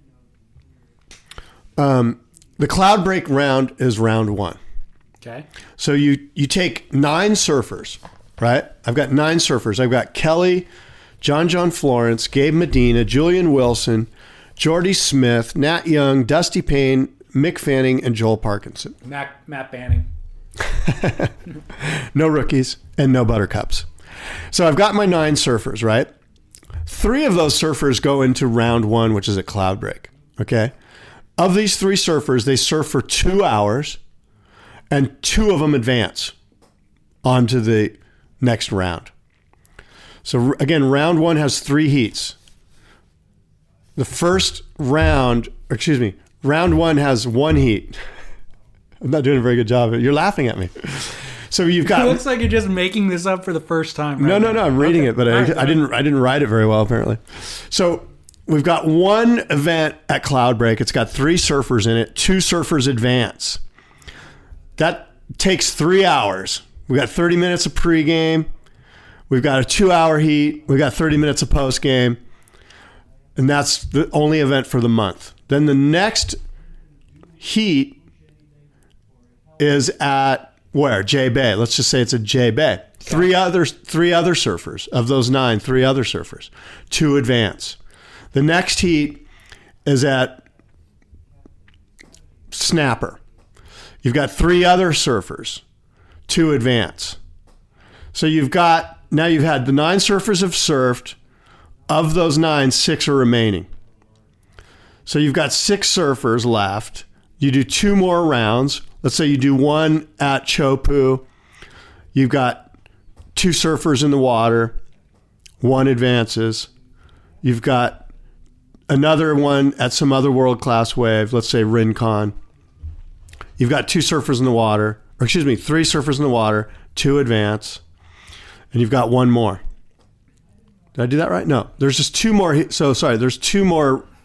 The Cloudbreak round is round 1. Okay. So you take 9 surfers, right? I've got 9 surfers. I've got Kelly, John Florence, Gabe Medina, Julian Wilson, Jordy Smith, Nat Young, Dusty Payne, Mick Fanning, and Joel Parkinson. Matt Banning. No rookies and no buttercups. So I've got my 9 surfers, right? 3 of those surfers go into round 1, which is at Cloudbreak, okay? Of these 3 surfers, they surf for 2 hours, and 2 of them advance onto the next round. So again, round 1 has 3 heats. The first round, round 1 has 1 heat. I'm not doing a very good job. You're laughing at me. So you've got. It looks like you're just making this up for the first time. Right No. I'm reading it, but I didn't write it very well apparently. So we've got 1 event at Cloudbreak. It's got 3 surfers in it. 2 surfers advance. That takes 3 hours. We got 30 minutes of pregame. We've got a 2-hour heat. We got 30 minutes of postgame. And that's the only event for the month. Then the next heat is at where? J Bay. Let's just say it's at J Bay. 3 other surfers. Of those 9, 3 other surfers. 2 advance. The next heat is at Snapper. You've got 3 other surfers. 2 advance. So you've had the 9 surfers have surfed. Of those 9, 6 are remaining. So you've got 6 surfers left. You do 2 more rounds. Let's say you do 1 at Chopu. You've got 2 surfers in the water. 1 advances. You've got another one at some other world-class wave. Let's say Rincon. You've got 2 surfers in the water. 3 surfers in the water. 2 advance. And you've got 1 more. Did I do that right? No. There's just 2 more. So sorry. There's 2 more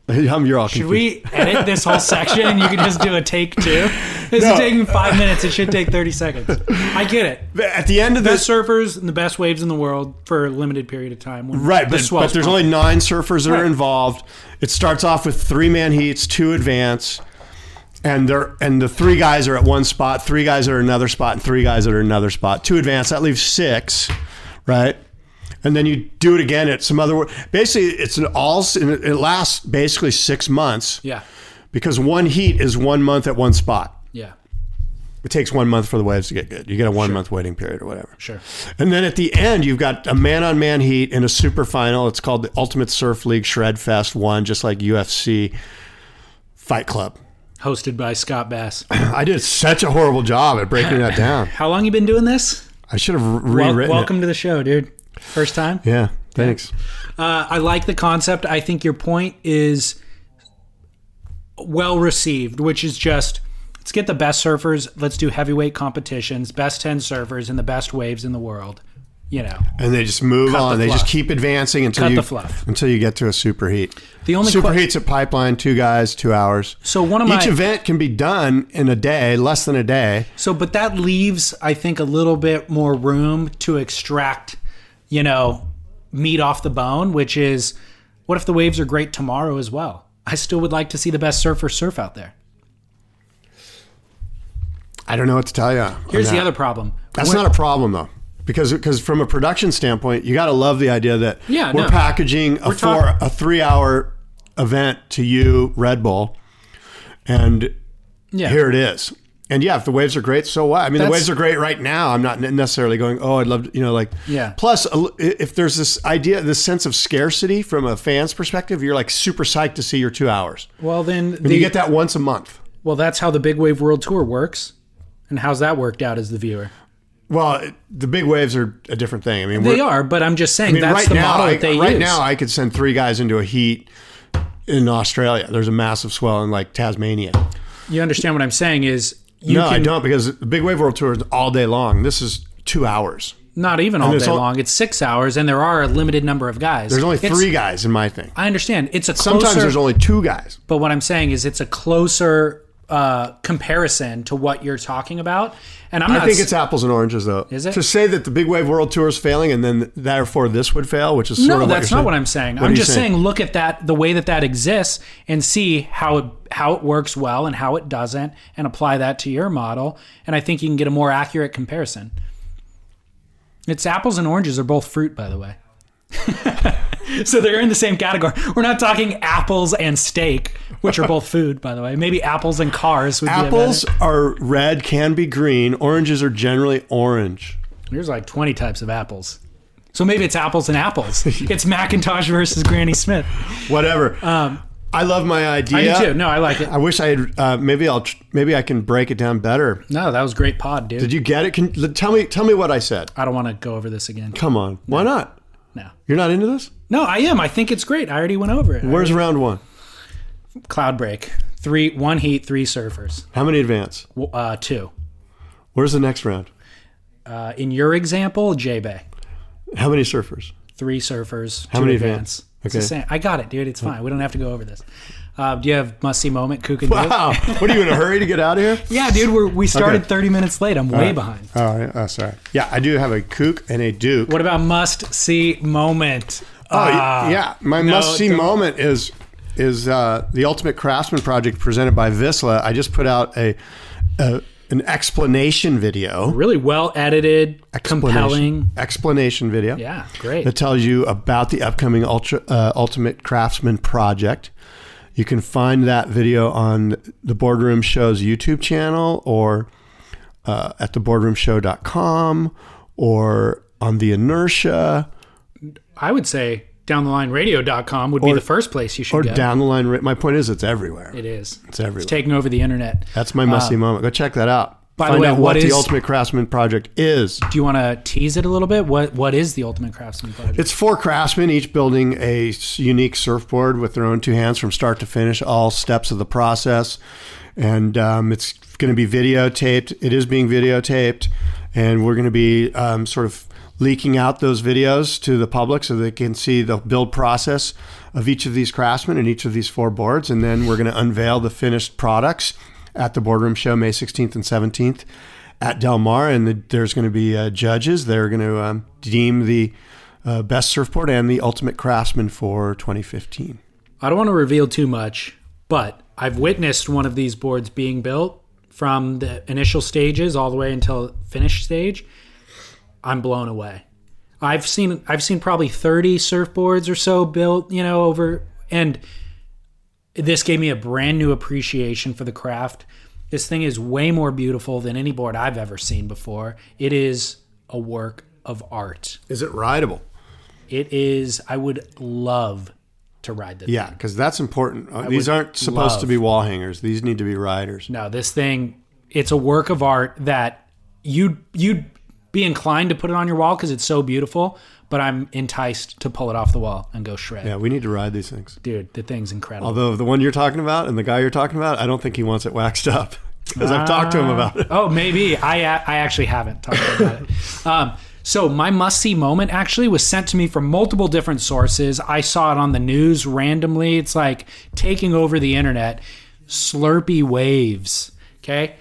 You're all Should confused. we edit this whole section and you can just do a take 2? This is taking 5 minutes. It should take 30 seconds. I get it. At the end of Best this, surfers and the best waves in the world for a limited period of time. when right? the But swell's there's pumping. only 9 surfers that are Right. involved. It starts off with 3-man heats, 2 advance, and the 3 guys are at one spot, 3 guys are at another spot, and 3 guys are at another spot. 2 advance, that leaves 6, right? And then you do it again at some other. Basically, it lasts basically 6 months. Yeah. Because one heat is 1 month at one spot. Yeah. It takes 1 month for the waves to get good. You get a 1 month waiting period or whatever. Sure. And then at the end, you've got a man-on-man heat in a super final. It's called the Ultimate Surf League Shred Fest 1, just like UFC Fight Club. Hosted by Scott Bass. I did such a horrible job at breaking that down. How long you been doing this? I should have rewritten Welcome it. to the show, dude. First time? Yeah, thanks. I like the concept. I think your point is well received, which is just let's get the best surfers. Let's do heavyweight competitions, best 10 surfers and the best waves in the world. You know, And they just move Cut on. the They just fluff. keep advancing Cut the fluff. until you get to a super heat. The only super heat's at Pipeline, 2 guys, 2 hours. So one of Each my event can be done in a day, less than a day. but that leaves, I think, a little bit more room to extract, meat off the bone, which is what if the waves are great tomorrow as well? I still would like to see the best surfers surf out there. I don't know what to tell you. Here's the other problem. That's not a problem though, because from a production standpoint, you got to love the idea that we're packaging a 3-hour event to you, Red Bull, and here it is. And yeah, if the waves are great, so what? I mean, the waves are great right now. I'm not necessarily going, oh, I'd love to, Yeah. Plus, if there's this idea, this sense of scarcity from a fan's perspective, you're like super psyched to see your 2 hours. Well, then And you get that once a month. Well, that's how the Big Wave World Tour works. And how's that worked out as the viewer? Well, the big waves are a different thing. I mean, They are, but I'm just saying that's right the now, model that they use. Right now, I could send 3 guys into a heat in Australia. There's a massive swell in like Tasmania. You understand what I'm saying is I don't, because the Big Wave World Tour is all day long. This is 2 hours. Not even all day long. It's 6 hours, and there are a limited number of guys. There's only 3 guys in my thing. I understand. It's a closer, Sometimes there's only 2 guys. But what I'm saying is it's a closer comparison to what you're talking about. And I think it's apples and oranges, though. Is it? To say that the Big Wave World Tour is failing and then therefore this would fail, which is sort of what that's you're not saying. what I'm saying. What I'm are you just saying look at that, the way that exists, and see how it works well and how it doesn't, and apply that to your model. And I think you can get a more accurate comparison. It's apples and oranges are both fruit, by the way. So they're in the same category. We're not talking apples and steak, which are both food, by the way. Maybe apples and cars would Apples be better. are red, can be green. Oranges are generally orange. There's like 20 types of apples. So maybe it's apples and apples. It's Macintosh versus Granny Smith. Whatever. I love my idea. I do too. No, I like it. I wish I had. Maybe I can break it down better. No, that was great pod, dude. Did you get it? Tell me what I said. I don't want to go over this again. Come on. Why not? No. You're not into this? No, I am. I think it's great. I already went over it. Where's round 1? Cloud break? 1 heat, 3 surfers. How many advance? 2. Where's the next round? In your example, J-Bay. How many surfers? 3 surfers. How 2 many advance? advance? It's the same. I got it, dude. It's fine. We don't have to go over this. Do you have must-see moment, Kook and Duke? Wow. What are you in a hurry to get out of here? Yeah, dude. We started Okay. 30 minutes late. I'm way behind. Oh, sorry. Yeah, I do have a kook and a duke. What about must-see moment? Yeah. My must-see moment is the Ultimate Craftsman project presented by Vissla. I just put out an explanation video. Really well edited, compelling. Explanation video. Yeah, great. That tells you about the upcoming Ultimate Craftsman project. You can find that video on the Boardroom Show's YouTube channel, or at theboardroomshow.com, or on the Inertia. I would say downthelineradio.com would be the first place you should Or go. down the line. My point is, it's everywhere. It is. It's everywhere. It's taking over the internet. That's my must-see moment. Go check that out. By the Find way, out what what the is- Ultimate Craftsman project is. Do you want to tease it a little bit? What is the Ultimate Craftsman project? It's 4 craftsmen, each building a unique surfboard with their own 2 hands from start to finish, all steps of the process. And it's going to be videotaped. It is being videotaped. And we're going to be sort of leaking out those videos to the public so they can see the build process of each of these craftsmen and each of these 4 boards. And then we're going to unveil the finished products at the Boardroom Show May 16th and 17th at Del Mar. And there's going to be judges. They're going to deem the best surfboard and the ultimate craftsman for 2015. I don't want to reveal too much, but I've witnessed one of these boards being built from the initial stages all the way until finished stage. I'm blown away. I've seen probably 30 surfboards or so built, over, and this gave me a brand new appreciation for the craft. This thing is way more beautiful than any board I've ever seen before. It is a work of art. Is it rideable? It is. I would love to ride the thing. Yeah, because that's important. These aren't supposed to be wall hangers. These need to be riders. No, this thing, it's a work of art that you'd be inclined to put it on your wall because it's so beautiful, but I'm enticed to pull it off the wall and go shred. Yeah, we need to ride these things. Dude, the thing's incredible. Although the one you're talking about and the guy you're talking about, I don't think he wants it waxed up because I've talked to him about it. Oh, maybe. I actually haven't talked about it. So my must-see moment actually was sent to me from multiple different sources. I saw it on the news randomly. It's like taking over the internet. Slurpee waves. Okay?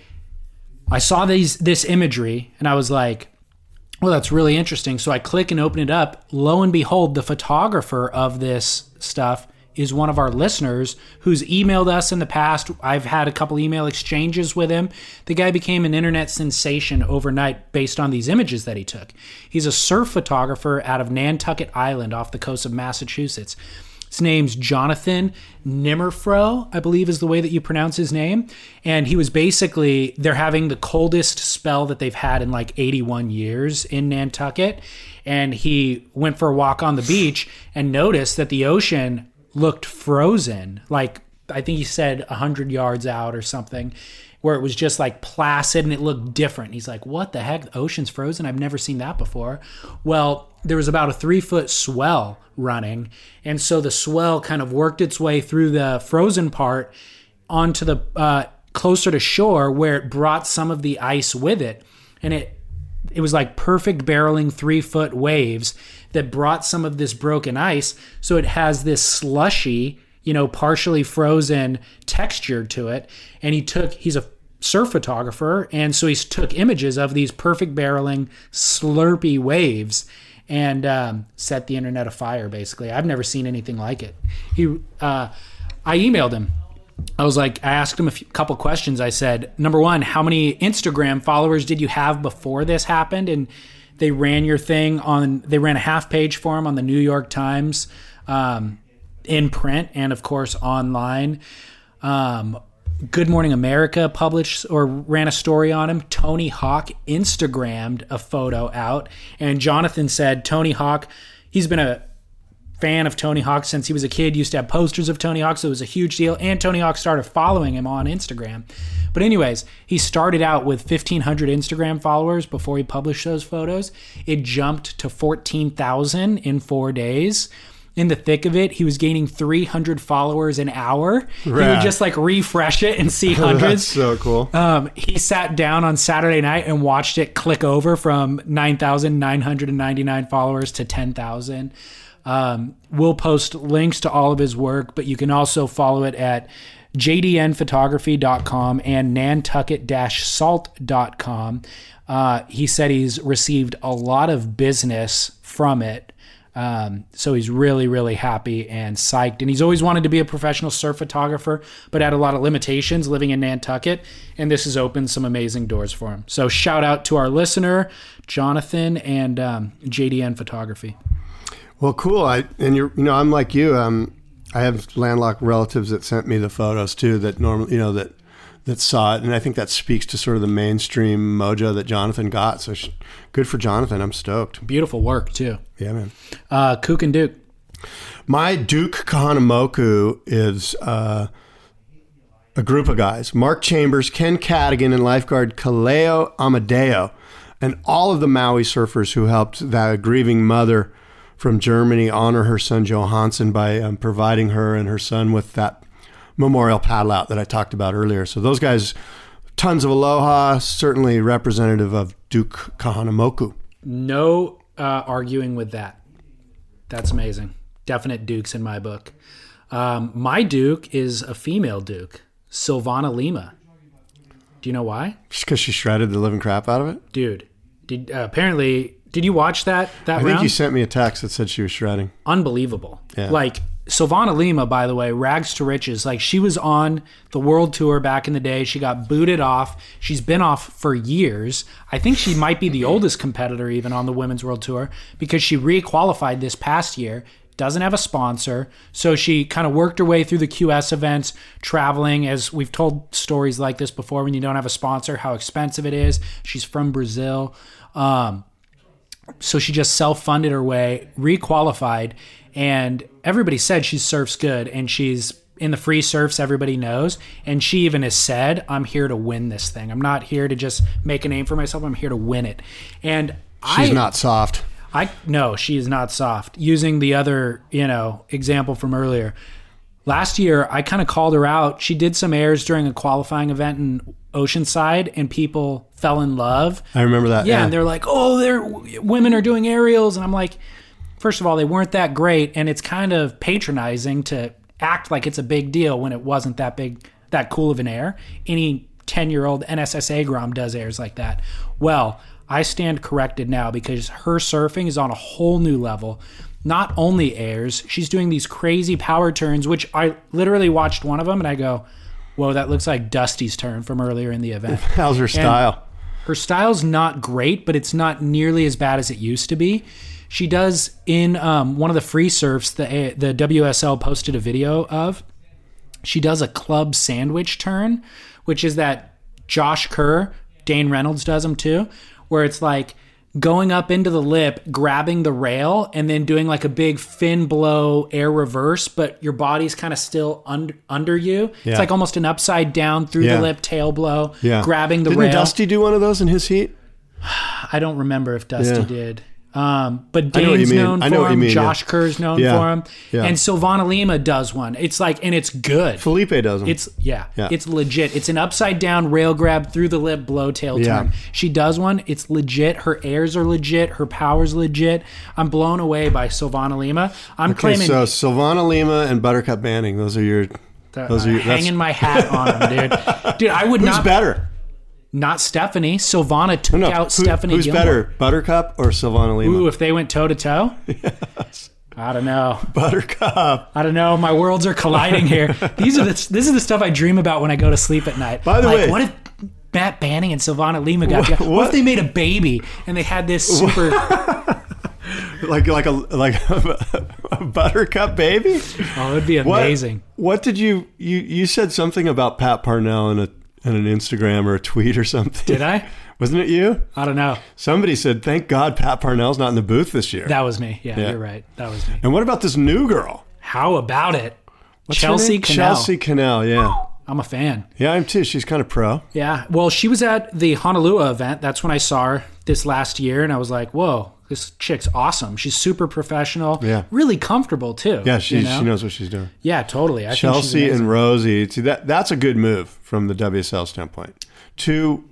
I saw this imagery and I was like, well, that's really interesting. So I click and open it up. Lo and behold, the photographer of this stuff is one of our listeners who's emailed us in the past. I've had a couple email exchanges with him. The guy became an internet sensation overnight based on these images that he took. He's a surf photographer out of Nantucket Island off the coast of Massachusetts. His name's Jonathan Nimmerfro, I believe is the way that you pronounce his name. And he was basically, they're having the coldest spell that they've had in like 81 years in Nantucket. And he went for a walk on the beach and noticed that the ocean looked frozen, like I think he said 100 yards out or something, where it was just like placid and it looked different. He's like, what the heck? The ocean's frozen? I've never seen that before. Well, there was about a 3-foot swell running. And so the swell kind of worked its way through the frozen part onto the closer to shore where it brought some of the ice with it. And it was like perfect barreling 3-foot waves that brought some of this broken ice. So it has this slushy, partially frozen texture to it. And he's a surf photographer. And so he took images of these perfect barreling slurpy waves and set the internet afire, basically. I've never seen anything like it. I emailed him. I asked him a couple questions. I said, number one, how many Instagram followers did you have before this happened? And they ran your thing they ran a half page for him on the New York Times, in print and of course online. Good Morning America published or ran a story on him. Tony Hawk Instagrammed a photo out. And Jonathan said, Tony Hawk, he's been a fan of Tony Hawk since he was a kid, used to have posters of Tony Hawk, so it was a huge deal. And Tony Hawk started following him on Instagram. But anyways, he started out with 1,500 Instagram followers before he published those photos. It jumped to 14,000 in 4 days. In the thick of it, he was gaining 300 followers an hour. Rad. He would just refresh it and see hundreds. That's so cool. He sat down on Saturday night and watched it click over from 9,999 followers to 10,000. We'll post links to all of his work, but you can also follow it at jdnphotography.com and nantucket-salt.com. He said he's received a lot of business from it. So he's really, really happy and psyched. And he's always wanted to be a professional surf photographer, but had a lot of limitations living in Nantucket. And this has opened some amazing doors for him. So shout out to our listener, Jonathan, and JDN Photography. Well, cool. I'm like you. I have landlocked relatives that sent me the photos too. That normally, that saw it, and I think that speaks to sort of the mainstream mojo that Jonathan got. So good for Jonathan. I'm stoked. Beautiful work too. Yeah, man. Kook and Duke. My Duke Kahanamoku is a group of guys: Mark Chambers, Ken Cadigan, and lifeguard Kaleo Amadeo, and all of the Maui surfers who helped that grieving mother from Germany honor her son Johansson by providing her and her son with that memorial paddle out that I talked about earlier. So those guys, tons of aloha, certainly representative of Duke Kahanamoku. No arguing with that. That's amazing. Definite Dukes in my book. My Duke is a female Duke, Silvana Lima. Do you know why? Just because she shredded the living crap out of it? Dude, apparently, did you watch that round? I think you sent me a text that said she was shredding. Unbelievable. Yeah. Like, Silvana Lima, by the way, rags to riches. Like, she was on the world tour back in the day. She got booted off. She's been off for years. I think she might be the oldest competitor even on the Women's World Tour because she re-qualified this past year. Doesn't have a sponsor. So she kind of worked her way through the QS events, traveling, as we've told stories like this before, when you don't have a sponsor, how expensive it is. She's from Brazil. So she just self-funded her way, re-qualified, and everybody said she surfs good, and she's in the free surfs everybody knows, and she even has said, I'm here to win this thing. I'm not here to just make a name for myself. I'm here to win it. And She's not soft. No, she is not soft. Using the other, example from earlier. Last year, I kind of called her out. She did some airs during a qualifying event in Oceanside, and people fell in love. I remember that. Yeah, and they're like, women are doing aerials. And I'm like, first of all, they weren't that great, and it's kind of patronizing to act like it's a big deal when it wasn't that big, that cool of an air. Any 10-year-old NSSA Grom does airs like that. Well, I stand corrected now because her surfing is on a whole new level. Not only airs, she's doing these crazy power turns, which I literally watched one of them and I go, whoa, that looks like Dusty's turn from earlier in the event. How's her style? And her style's not great, but it's not nearly as bad as it used to be. She does in one of the free surfs, the WSL posted a video of, she does a club sandwich turn, which is that Josh Kerr, Dane Reynolds does them too, where it's like going up into the lip, grabbing the rail, and then doing like a big fin blow air reverse, but your body's kind of still under you. Yeah. It's like almost an upside down through the lip tail blow, grabbing the rail. Didn't Dusty do one of those in his heat? I don't remember if Dusty did. But Dane's known for him. Josh Kerr's known for him. Yeah. And Silvana Lima does one. It's like, and it's good. Felipe does them. It's legit. It's an upside down rail grab through the lip blow tail turn. She does one. It's legit. Her airs are legit. Her power's legit. I'm blown away by Silvana Lima. I'm claiming. So Silvana Lima and Buttercup Banning. Those are your. Hanging my hat on them, dude. Dude, I would not. Who's better? Not Stephanie. Silvana took out Stephanie Who's Gilmore. Better, Buttercup or Silvana Lima? Ooh, if they went toe-to-toe? Yes. I don't know. Buttercup. I don't know. My worlds are colliding here. This is the stuff I dream about when I go to sleep at night. By the way, what if Matt Banning and Silvana Lima got together? What if they made a baby and they had this super... like a Buttercup baby? Oh, it'd be amazing. What did you said something about Pat Parnell in an Instagram or a tweet or something. Did I? Wasn't it you? I don't know. Somebody said, thank God Pat Parnell's not in the booth this year. That was me. Yeah, you're right. That was me. And what about this new girl? How about it? What's Chelsea Cannell. Chelsea Cannell, yeah. I'm a fan. Yeah, I am too. She's kind of pro. Yeah. Well, she was at the Honolulu event. That's when I saw her this last year, and I was like, whoa, this chick's awesome. She's super professional. Yeah. Really comfortable, too. Yeah, she knows what she's doing. Yeah, totally. Chelsea and Rosie. See, that's a good move from the WSL standpoint. Two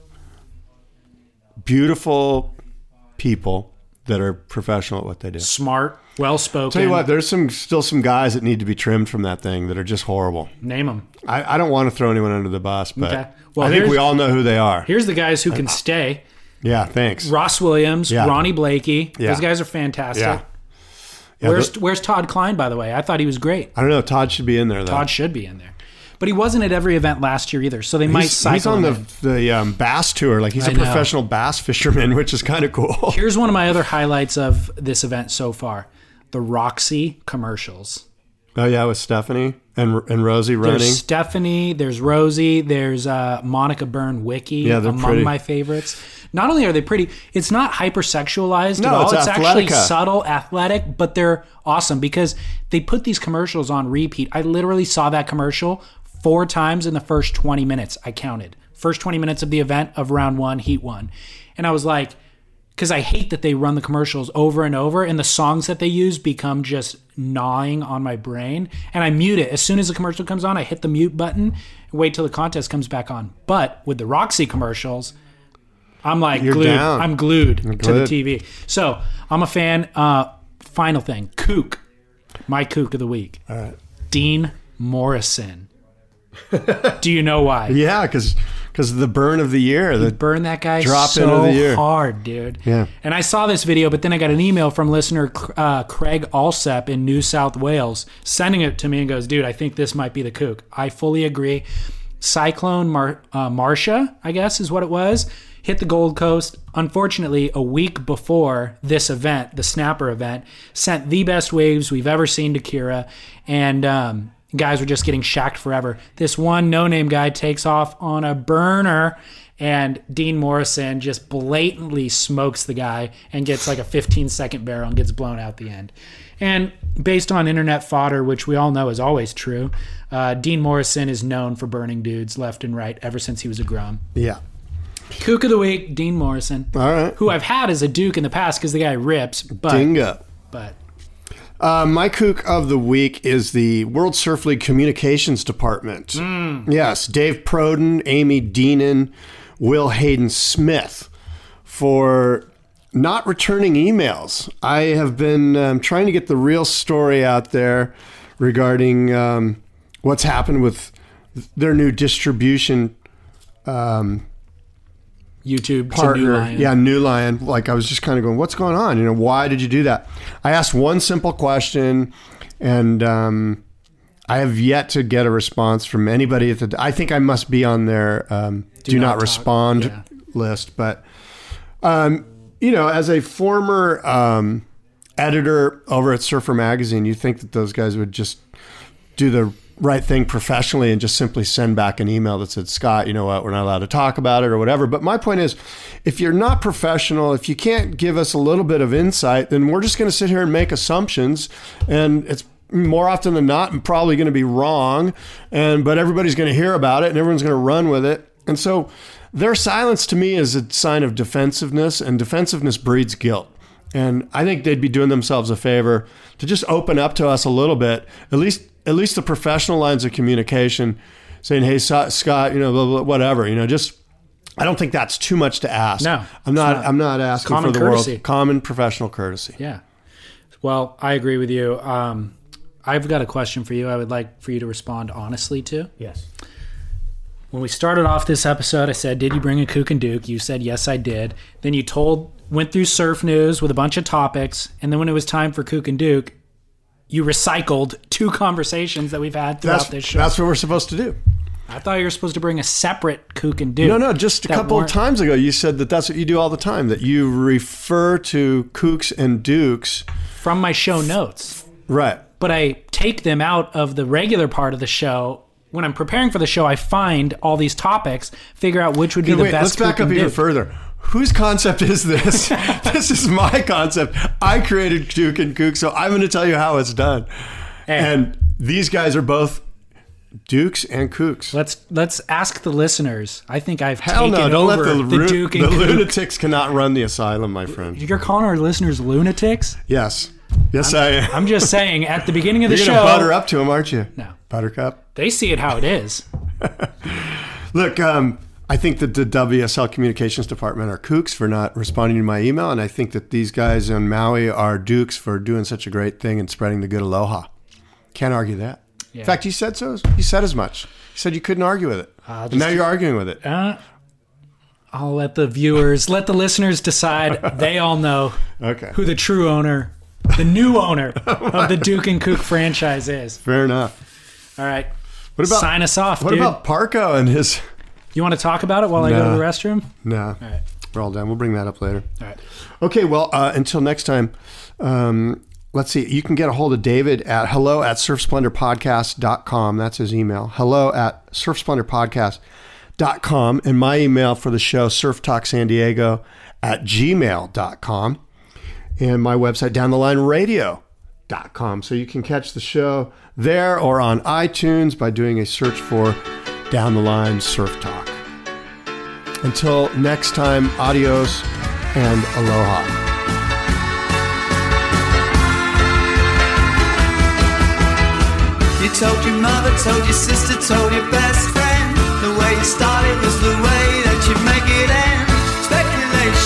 beautiful people that are professional at what they do. Smart, well-spoken. Tell you what, there's still some guys that need to be trimmed from that thing that are just horrible. Name them. I don't want to throw anyone under the bus, but okay. Well, I think we all know who they are. Here's the guys who can stay. Yeah, thanks. Ross Williams, Ronnie Blakey. Yeah. Those guys are fantastic. Yeah. Where's Todd Klein, by the way? I thought he was great. I don't know. Todd should be in there, though. Todd should be in there. But he wasn't at every event last year either, so they might cycle him. He's on the bass tour. Like, he's a professional bass fisherman, which is kind of cool. Here's one of my other highlights of this event so far. The Roxy commercials. Oh, yeah, with Stephanie and Rosie running. There's Stephanie, there's Rosie, there's Monica Byrne-Wicki, among pretty. My favorites. Not only are they pretty, it's not hypersexualized at all. It's actually subtle, athletic, but they're awesome because they put these commercials on repeat. I literally saw that commercial 4 times in the first 20 minutes. I counted. First 20 minutes of the event of round 1, heat 1. And I was like, because I hate that they run the commercials over and over and the songs that they use become just gnawing on my brain. And I mute it. As soon as the commercial comes on, I hit the mute button and wait till the contest comes back on. But with the Roxy commercials, I'm like You're glued. down. I'm glued to the glued. TV. So I'm a fan. Final thing, kook. My kook of the week. All right. Dean Morrison. Do you know why? Yeah, because the burn of the year. The Burn that guy drop so into the year. hard, dude. Yeah. And I saw this video, but then I got an email from listener Craig Alsep in New South Wales sending it to me and goes, dude, I think this might be the kook. I fully agree. Cyclone Marcia, I guess is what it was, hit the Gold Coast. Unfortunately, a week before this event, the Snapper event, sent the best waves we've ever seen to Kira. And guys were just getting shacked forever. This one no-name guy takes off on a burner, and Dean Morrison just blatantly smokes the guy and gets like a 15-second barrel and gets blown out the end. And based on internet fodder, which we all know is always true, Dean Morrison is known for burning dudes left and right ever since he was a Grom. Yeah. Kook of the week, Dean Morrison. All right. Who I've had as a Duke in the past because the guy rips. But, Dingo. But My kook of the week is the World Surf League Communications Department. Yes, Dave Proden, Amy Deenan, Will Hayden Smith for not returning emails. I have been trying to get the real story out there regarding what's happened with their new distribution YouTube partner. to New Lion. Yeah, New Lion. Like, I was just kind of going, what's going on? You know, why did you do that? I asked one simple question, and I have yet to get a response from anybody at the. I think I must be on their do not respond list. But you know, as a former editor over at Surfer Magazine, you think that those guys would just do the right thing professionally and just simply send back an email that said, Scott, you know what, we're not allowed to talk about it or whatever. But my point is, if you're not professional, if you can't give us a little bit of insight, then we're just going to sit here and make assumptions. And it's more often than not and probably going to be wrong. But everybody's going to hear about it and everyone's going to run with it. And so their silence to me is a sign of defensiveness, and defensiveness breeds guilt. And I think they'd be doing themselves a favor to just open up to us a little bit, at least the professional lines of communication, saying, hey, Scott, you know, blah, blah, whatever, you know, just, I don't think that's too much to ask. No, I'm not asking for the courtesy. world. Common professional courtesy. Yeah. Well, I agree with you. I've got a question for you I would like for you to respond honestly to. Yes. When we started off this episode, I said, did you bring a Kook and Duke? You said, yes, I did. Then you went through surf news with a bunch of topics. And then when it was time for Kook and Duke, you recycled two conversations that we've had throughout this show. That's what we're supposed to do. I thought you were supposed to bring a separate Kook and Duke. No, just a couple of times ago, you said that that's what you do all the time, that you refer to Kooks and Dukes. From my show notes. Right. But I take them out of the regular part of the show. When I'm preparing for the show, I find all these topics, figure out which would be the best. Let's back up even further. Whose concept is this? This is my concept. I created Duke and Kook, so I'm going to tell you how it's done. And these guys are both Dukes and Kooks. Let's ask the listeners. I think I've Hell taken no, don't over let the Duke and the Kook. lunatics cannot run the asylum, my friend. You're calling our listeners lunatics? Yes, I am. I'm just saying, at the beginning of the You're show, going to butter up to them, aren't you? No, Buttercup. they see it how it is. Look, I think that the WSL Communications Department are Kooks for not responding to my email, and I think that these guys in Maui are Dukes for doing such a great thing and spreading the good aloha. Can't argue that. Yeah. In fact, you said so. You said as much. You said you couldn't argue with it. And now you're arguing with it. I'll let the listeners decide. They all know who the true owner, the new owner of the Duke and Kook franchise is. Fair enough. All right. What about, sign us off, What dude. about Parco and his... You want to talk about it while I go to the restroom? No. All right. We're all done. We'll bring that up later. All right. Okay, well, until next time, let's see. You can get a hold of David at hello@surfsplendorpodcast.com. That's his email. hello@surfsplendorpodcast.com. And my email for the show, surftalksandiego@gmail.com. And my website, downthelineradio.com. So you can catch the show there or on iTunes by doing a search for Down the Line Surf Talk. Until next time, adios and aloha. You told your mother, told your sister, told your best friend. The way you started was the way that you make it end. Expect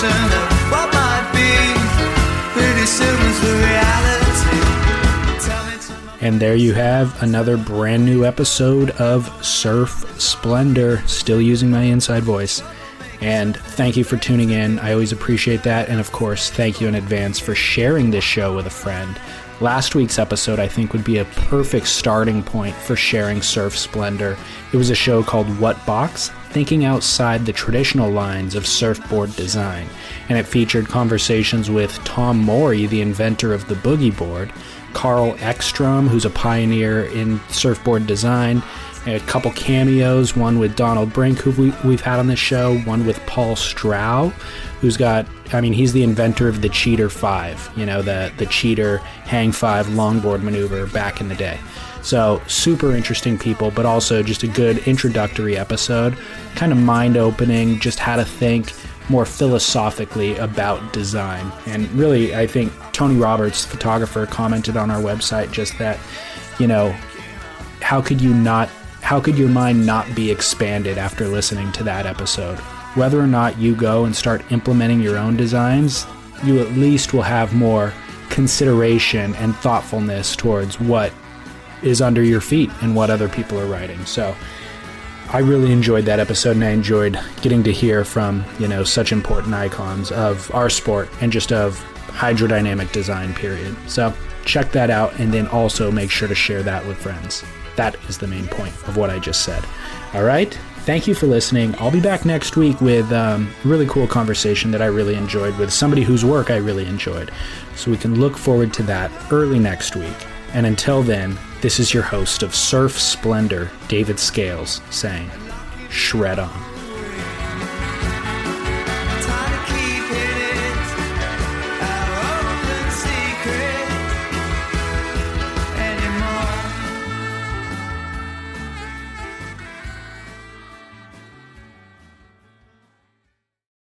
vision of what might be. Pretty soon is the reality. Tell me tomorrow. And there you have another brand new episode of Surf Splendor, still using my inside voice. And thank you for tuning in. I always appreciate that. And of course, thank you in advance for sharing this show with a friend. Last week's episode, I think, would be a perfect starting point for sharing Surf Splendor. It was a show called What Box? Thinking Outside the Traditional Lines of Surfboard Design. And it featured conversations with Tom Morey, the inventor of the boogie board, Carl Ekstrom, who's a pioneer in surfboard design, a couple cameos, one with Donald Brink, who we've had on this show, one with Paul Strow, who's got, he's the inventor of the Cheater 5, the Cheater Hang 5 longboard maneuver back in the day. So super interesting people, but also just a good introductory episode, kind of mind-opening, just how to think more philosophically about design. And really, I think Tony Roberts, photographer, commented on our website just that, how could your mind not be expanded after listening to that episode? Whether or not you go and start implementing your own designs, you at least will have more consideration and thoughtfulness towards what is under your feet and what other people are writing. So I really enjoyed that episode, and I enjoyed getting to hear from, such important icons of our sport and just of hydrodynamic design, period. So check that out, and then also make sure to share that with friends. That is the main point of what I just said. All right. Thank you for listening. I'll be back next week with a really cool conversation that I really enjoyed with somebody whose work I really enjoyed. So we can look forward to that early next week. And until then, this is your host of Surf Splendor, David Scales, saying, shred on.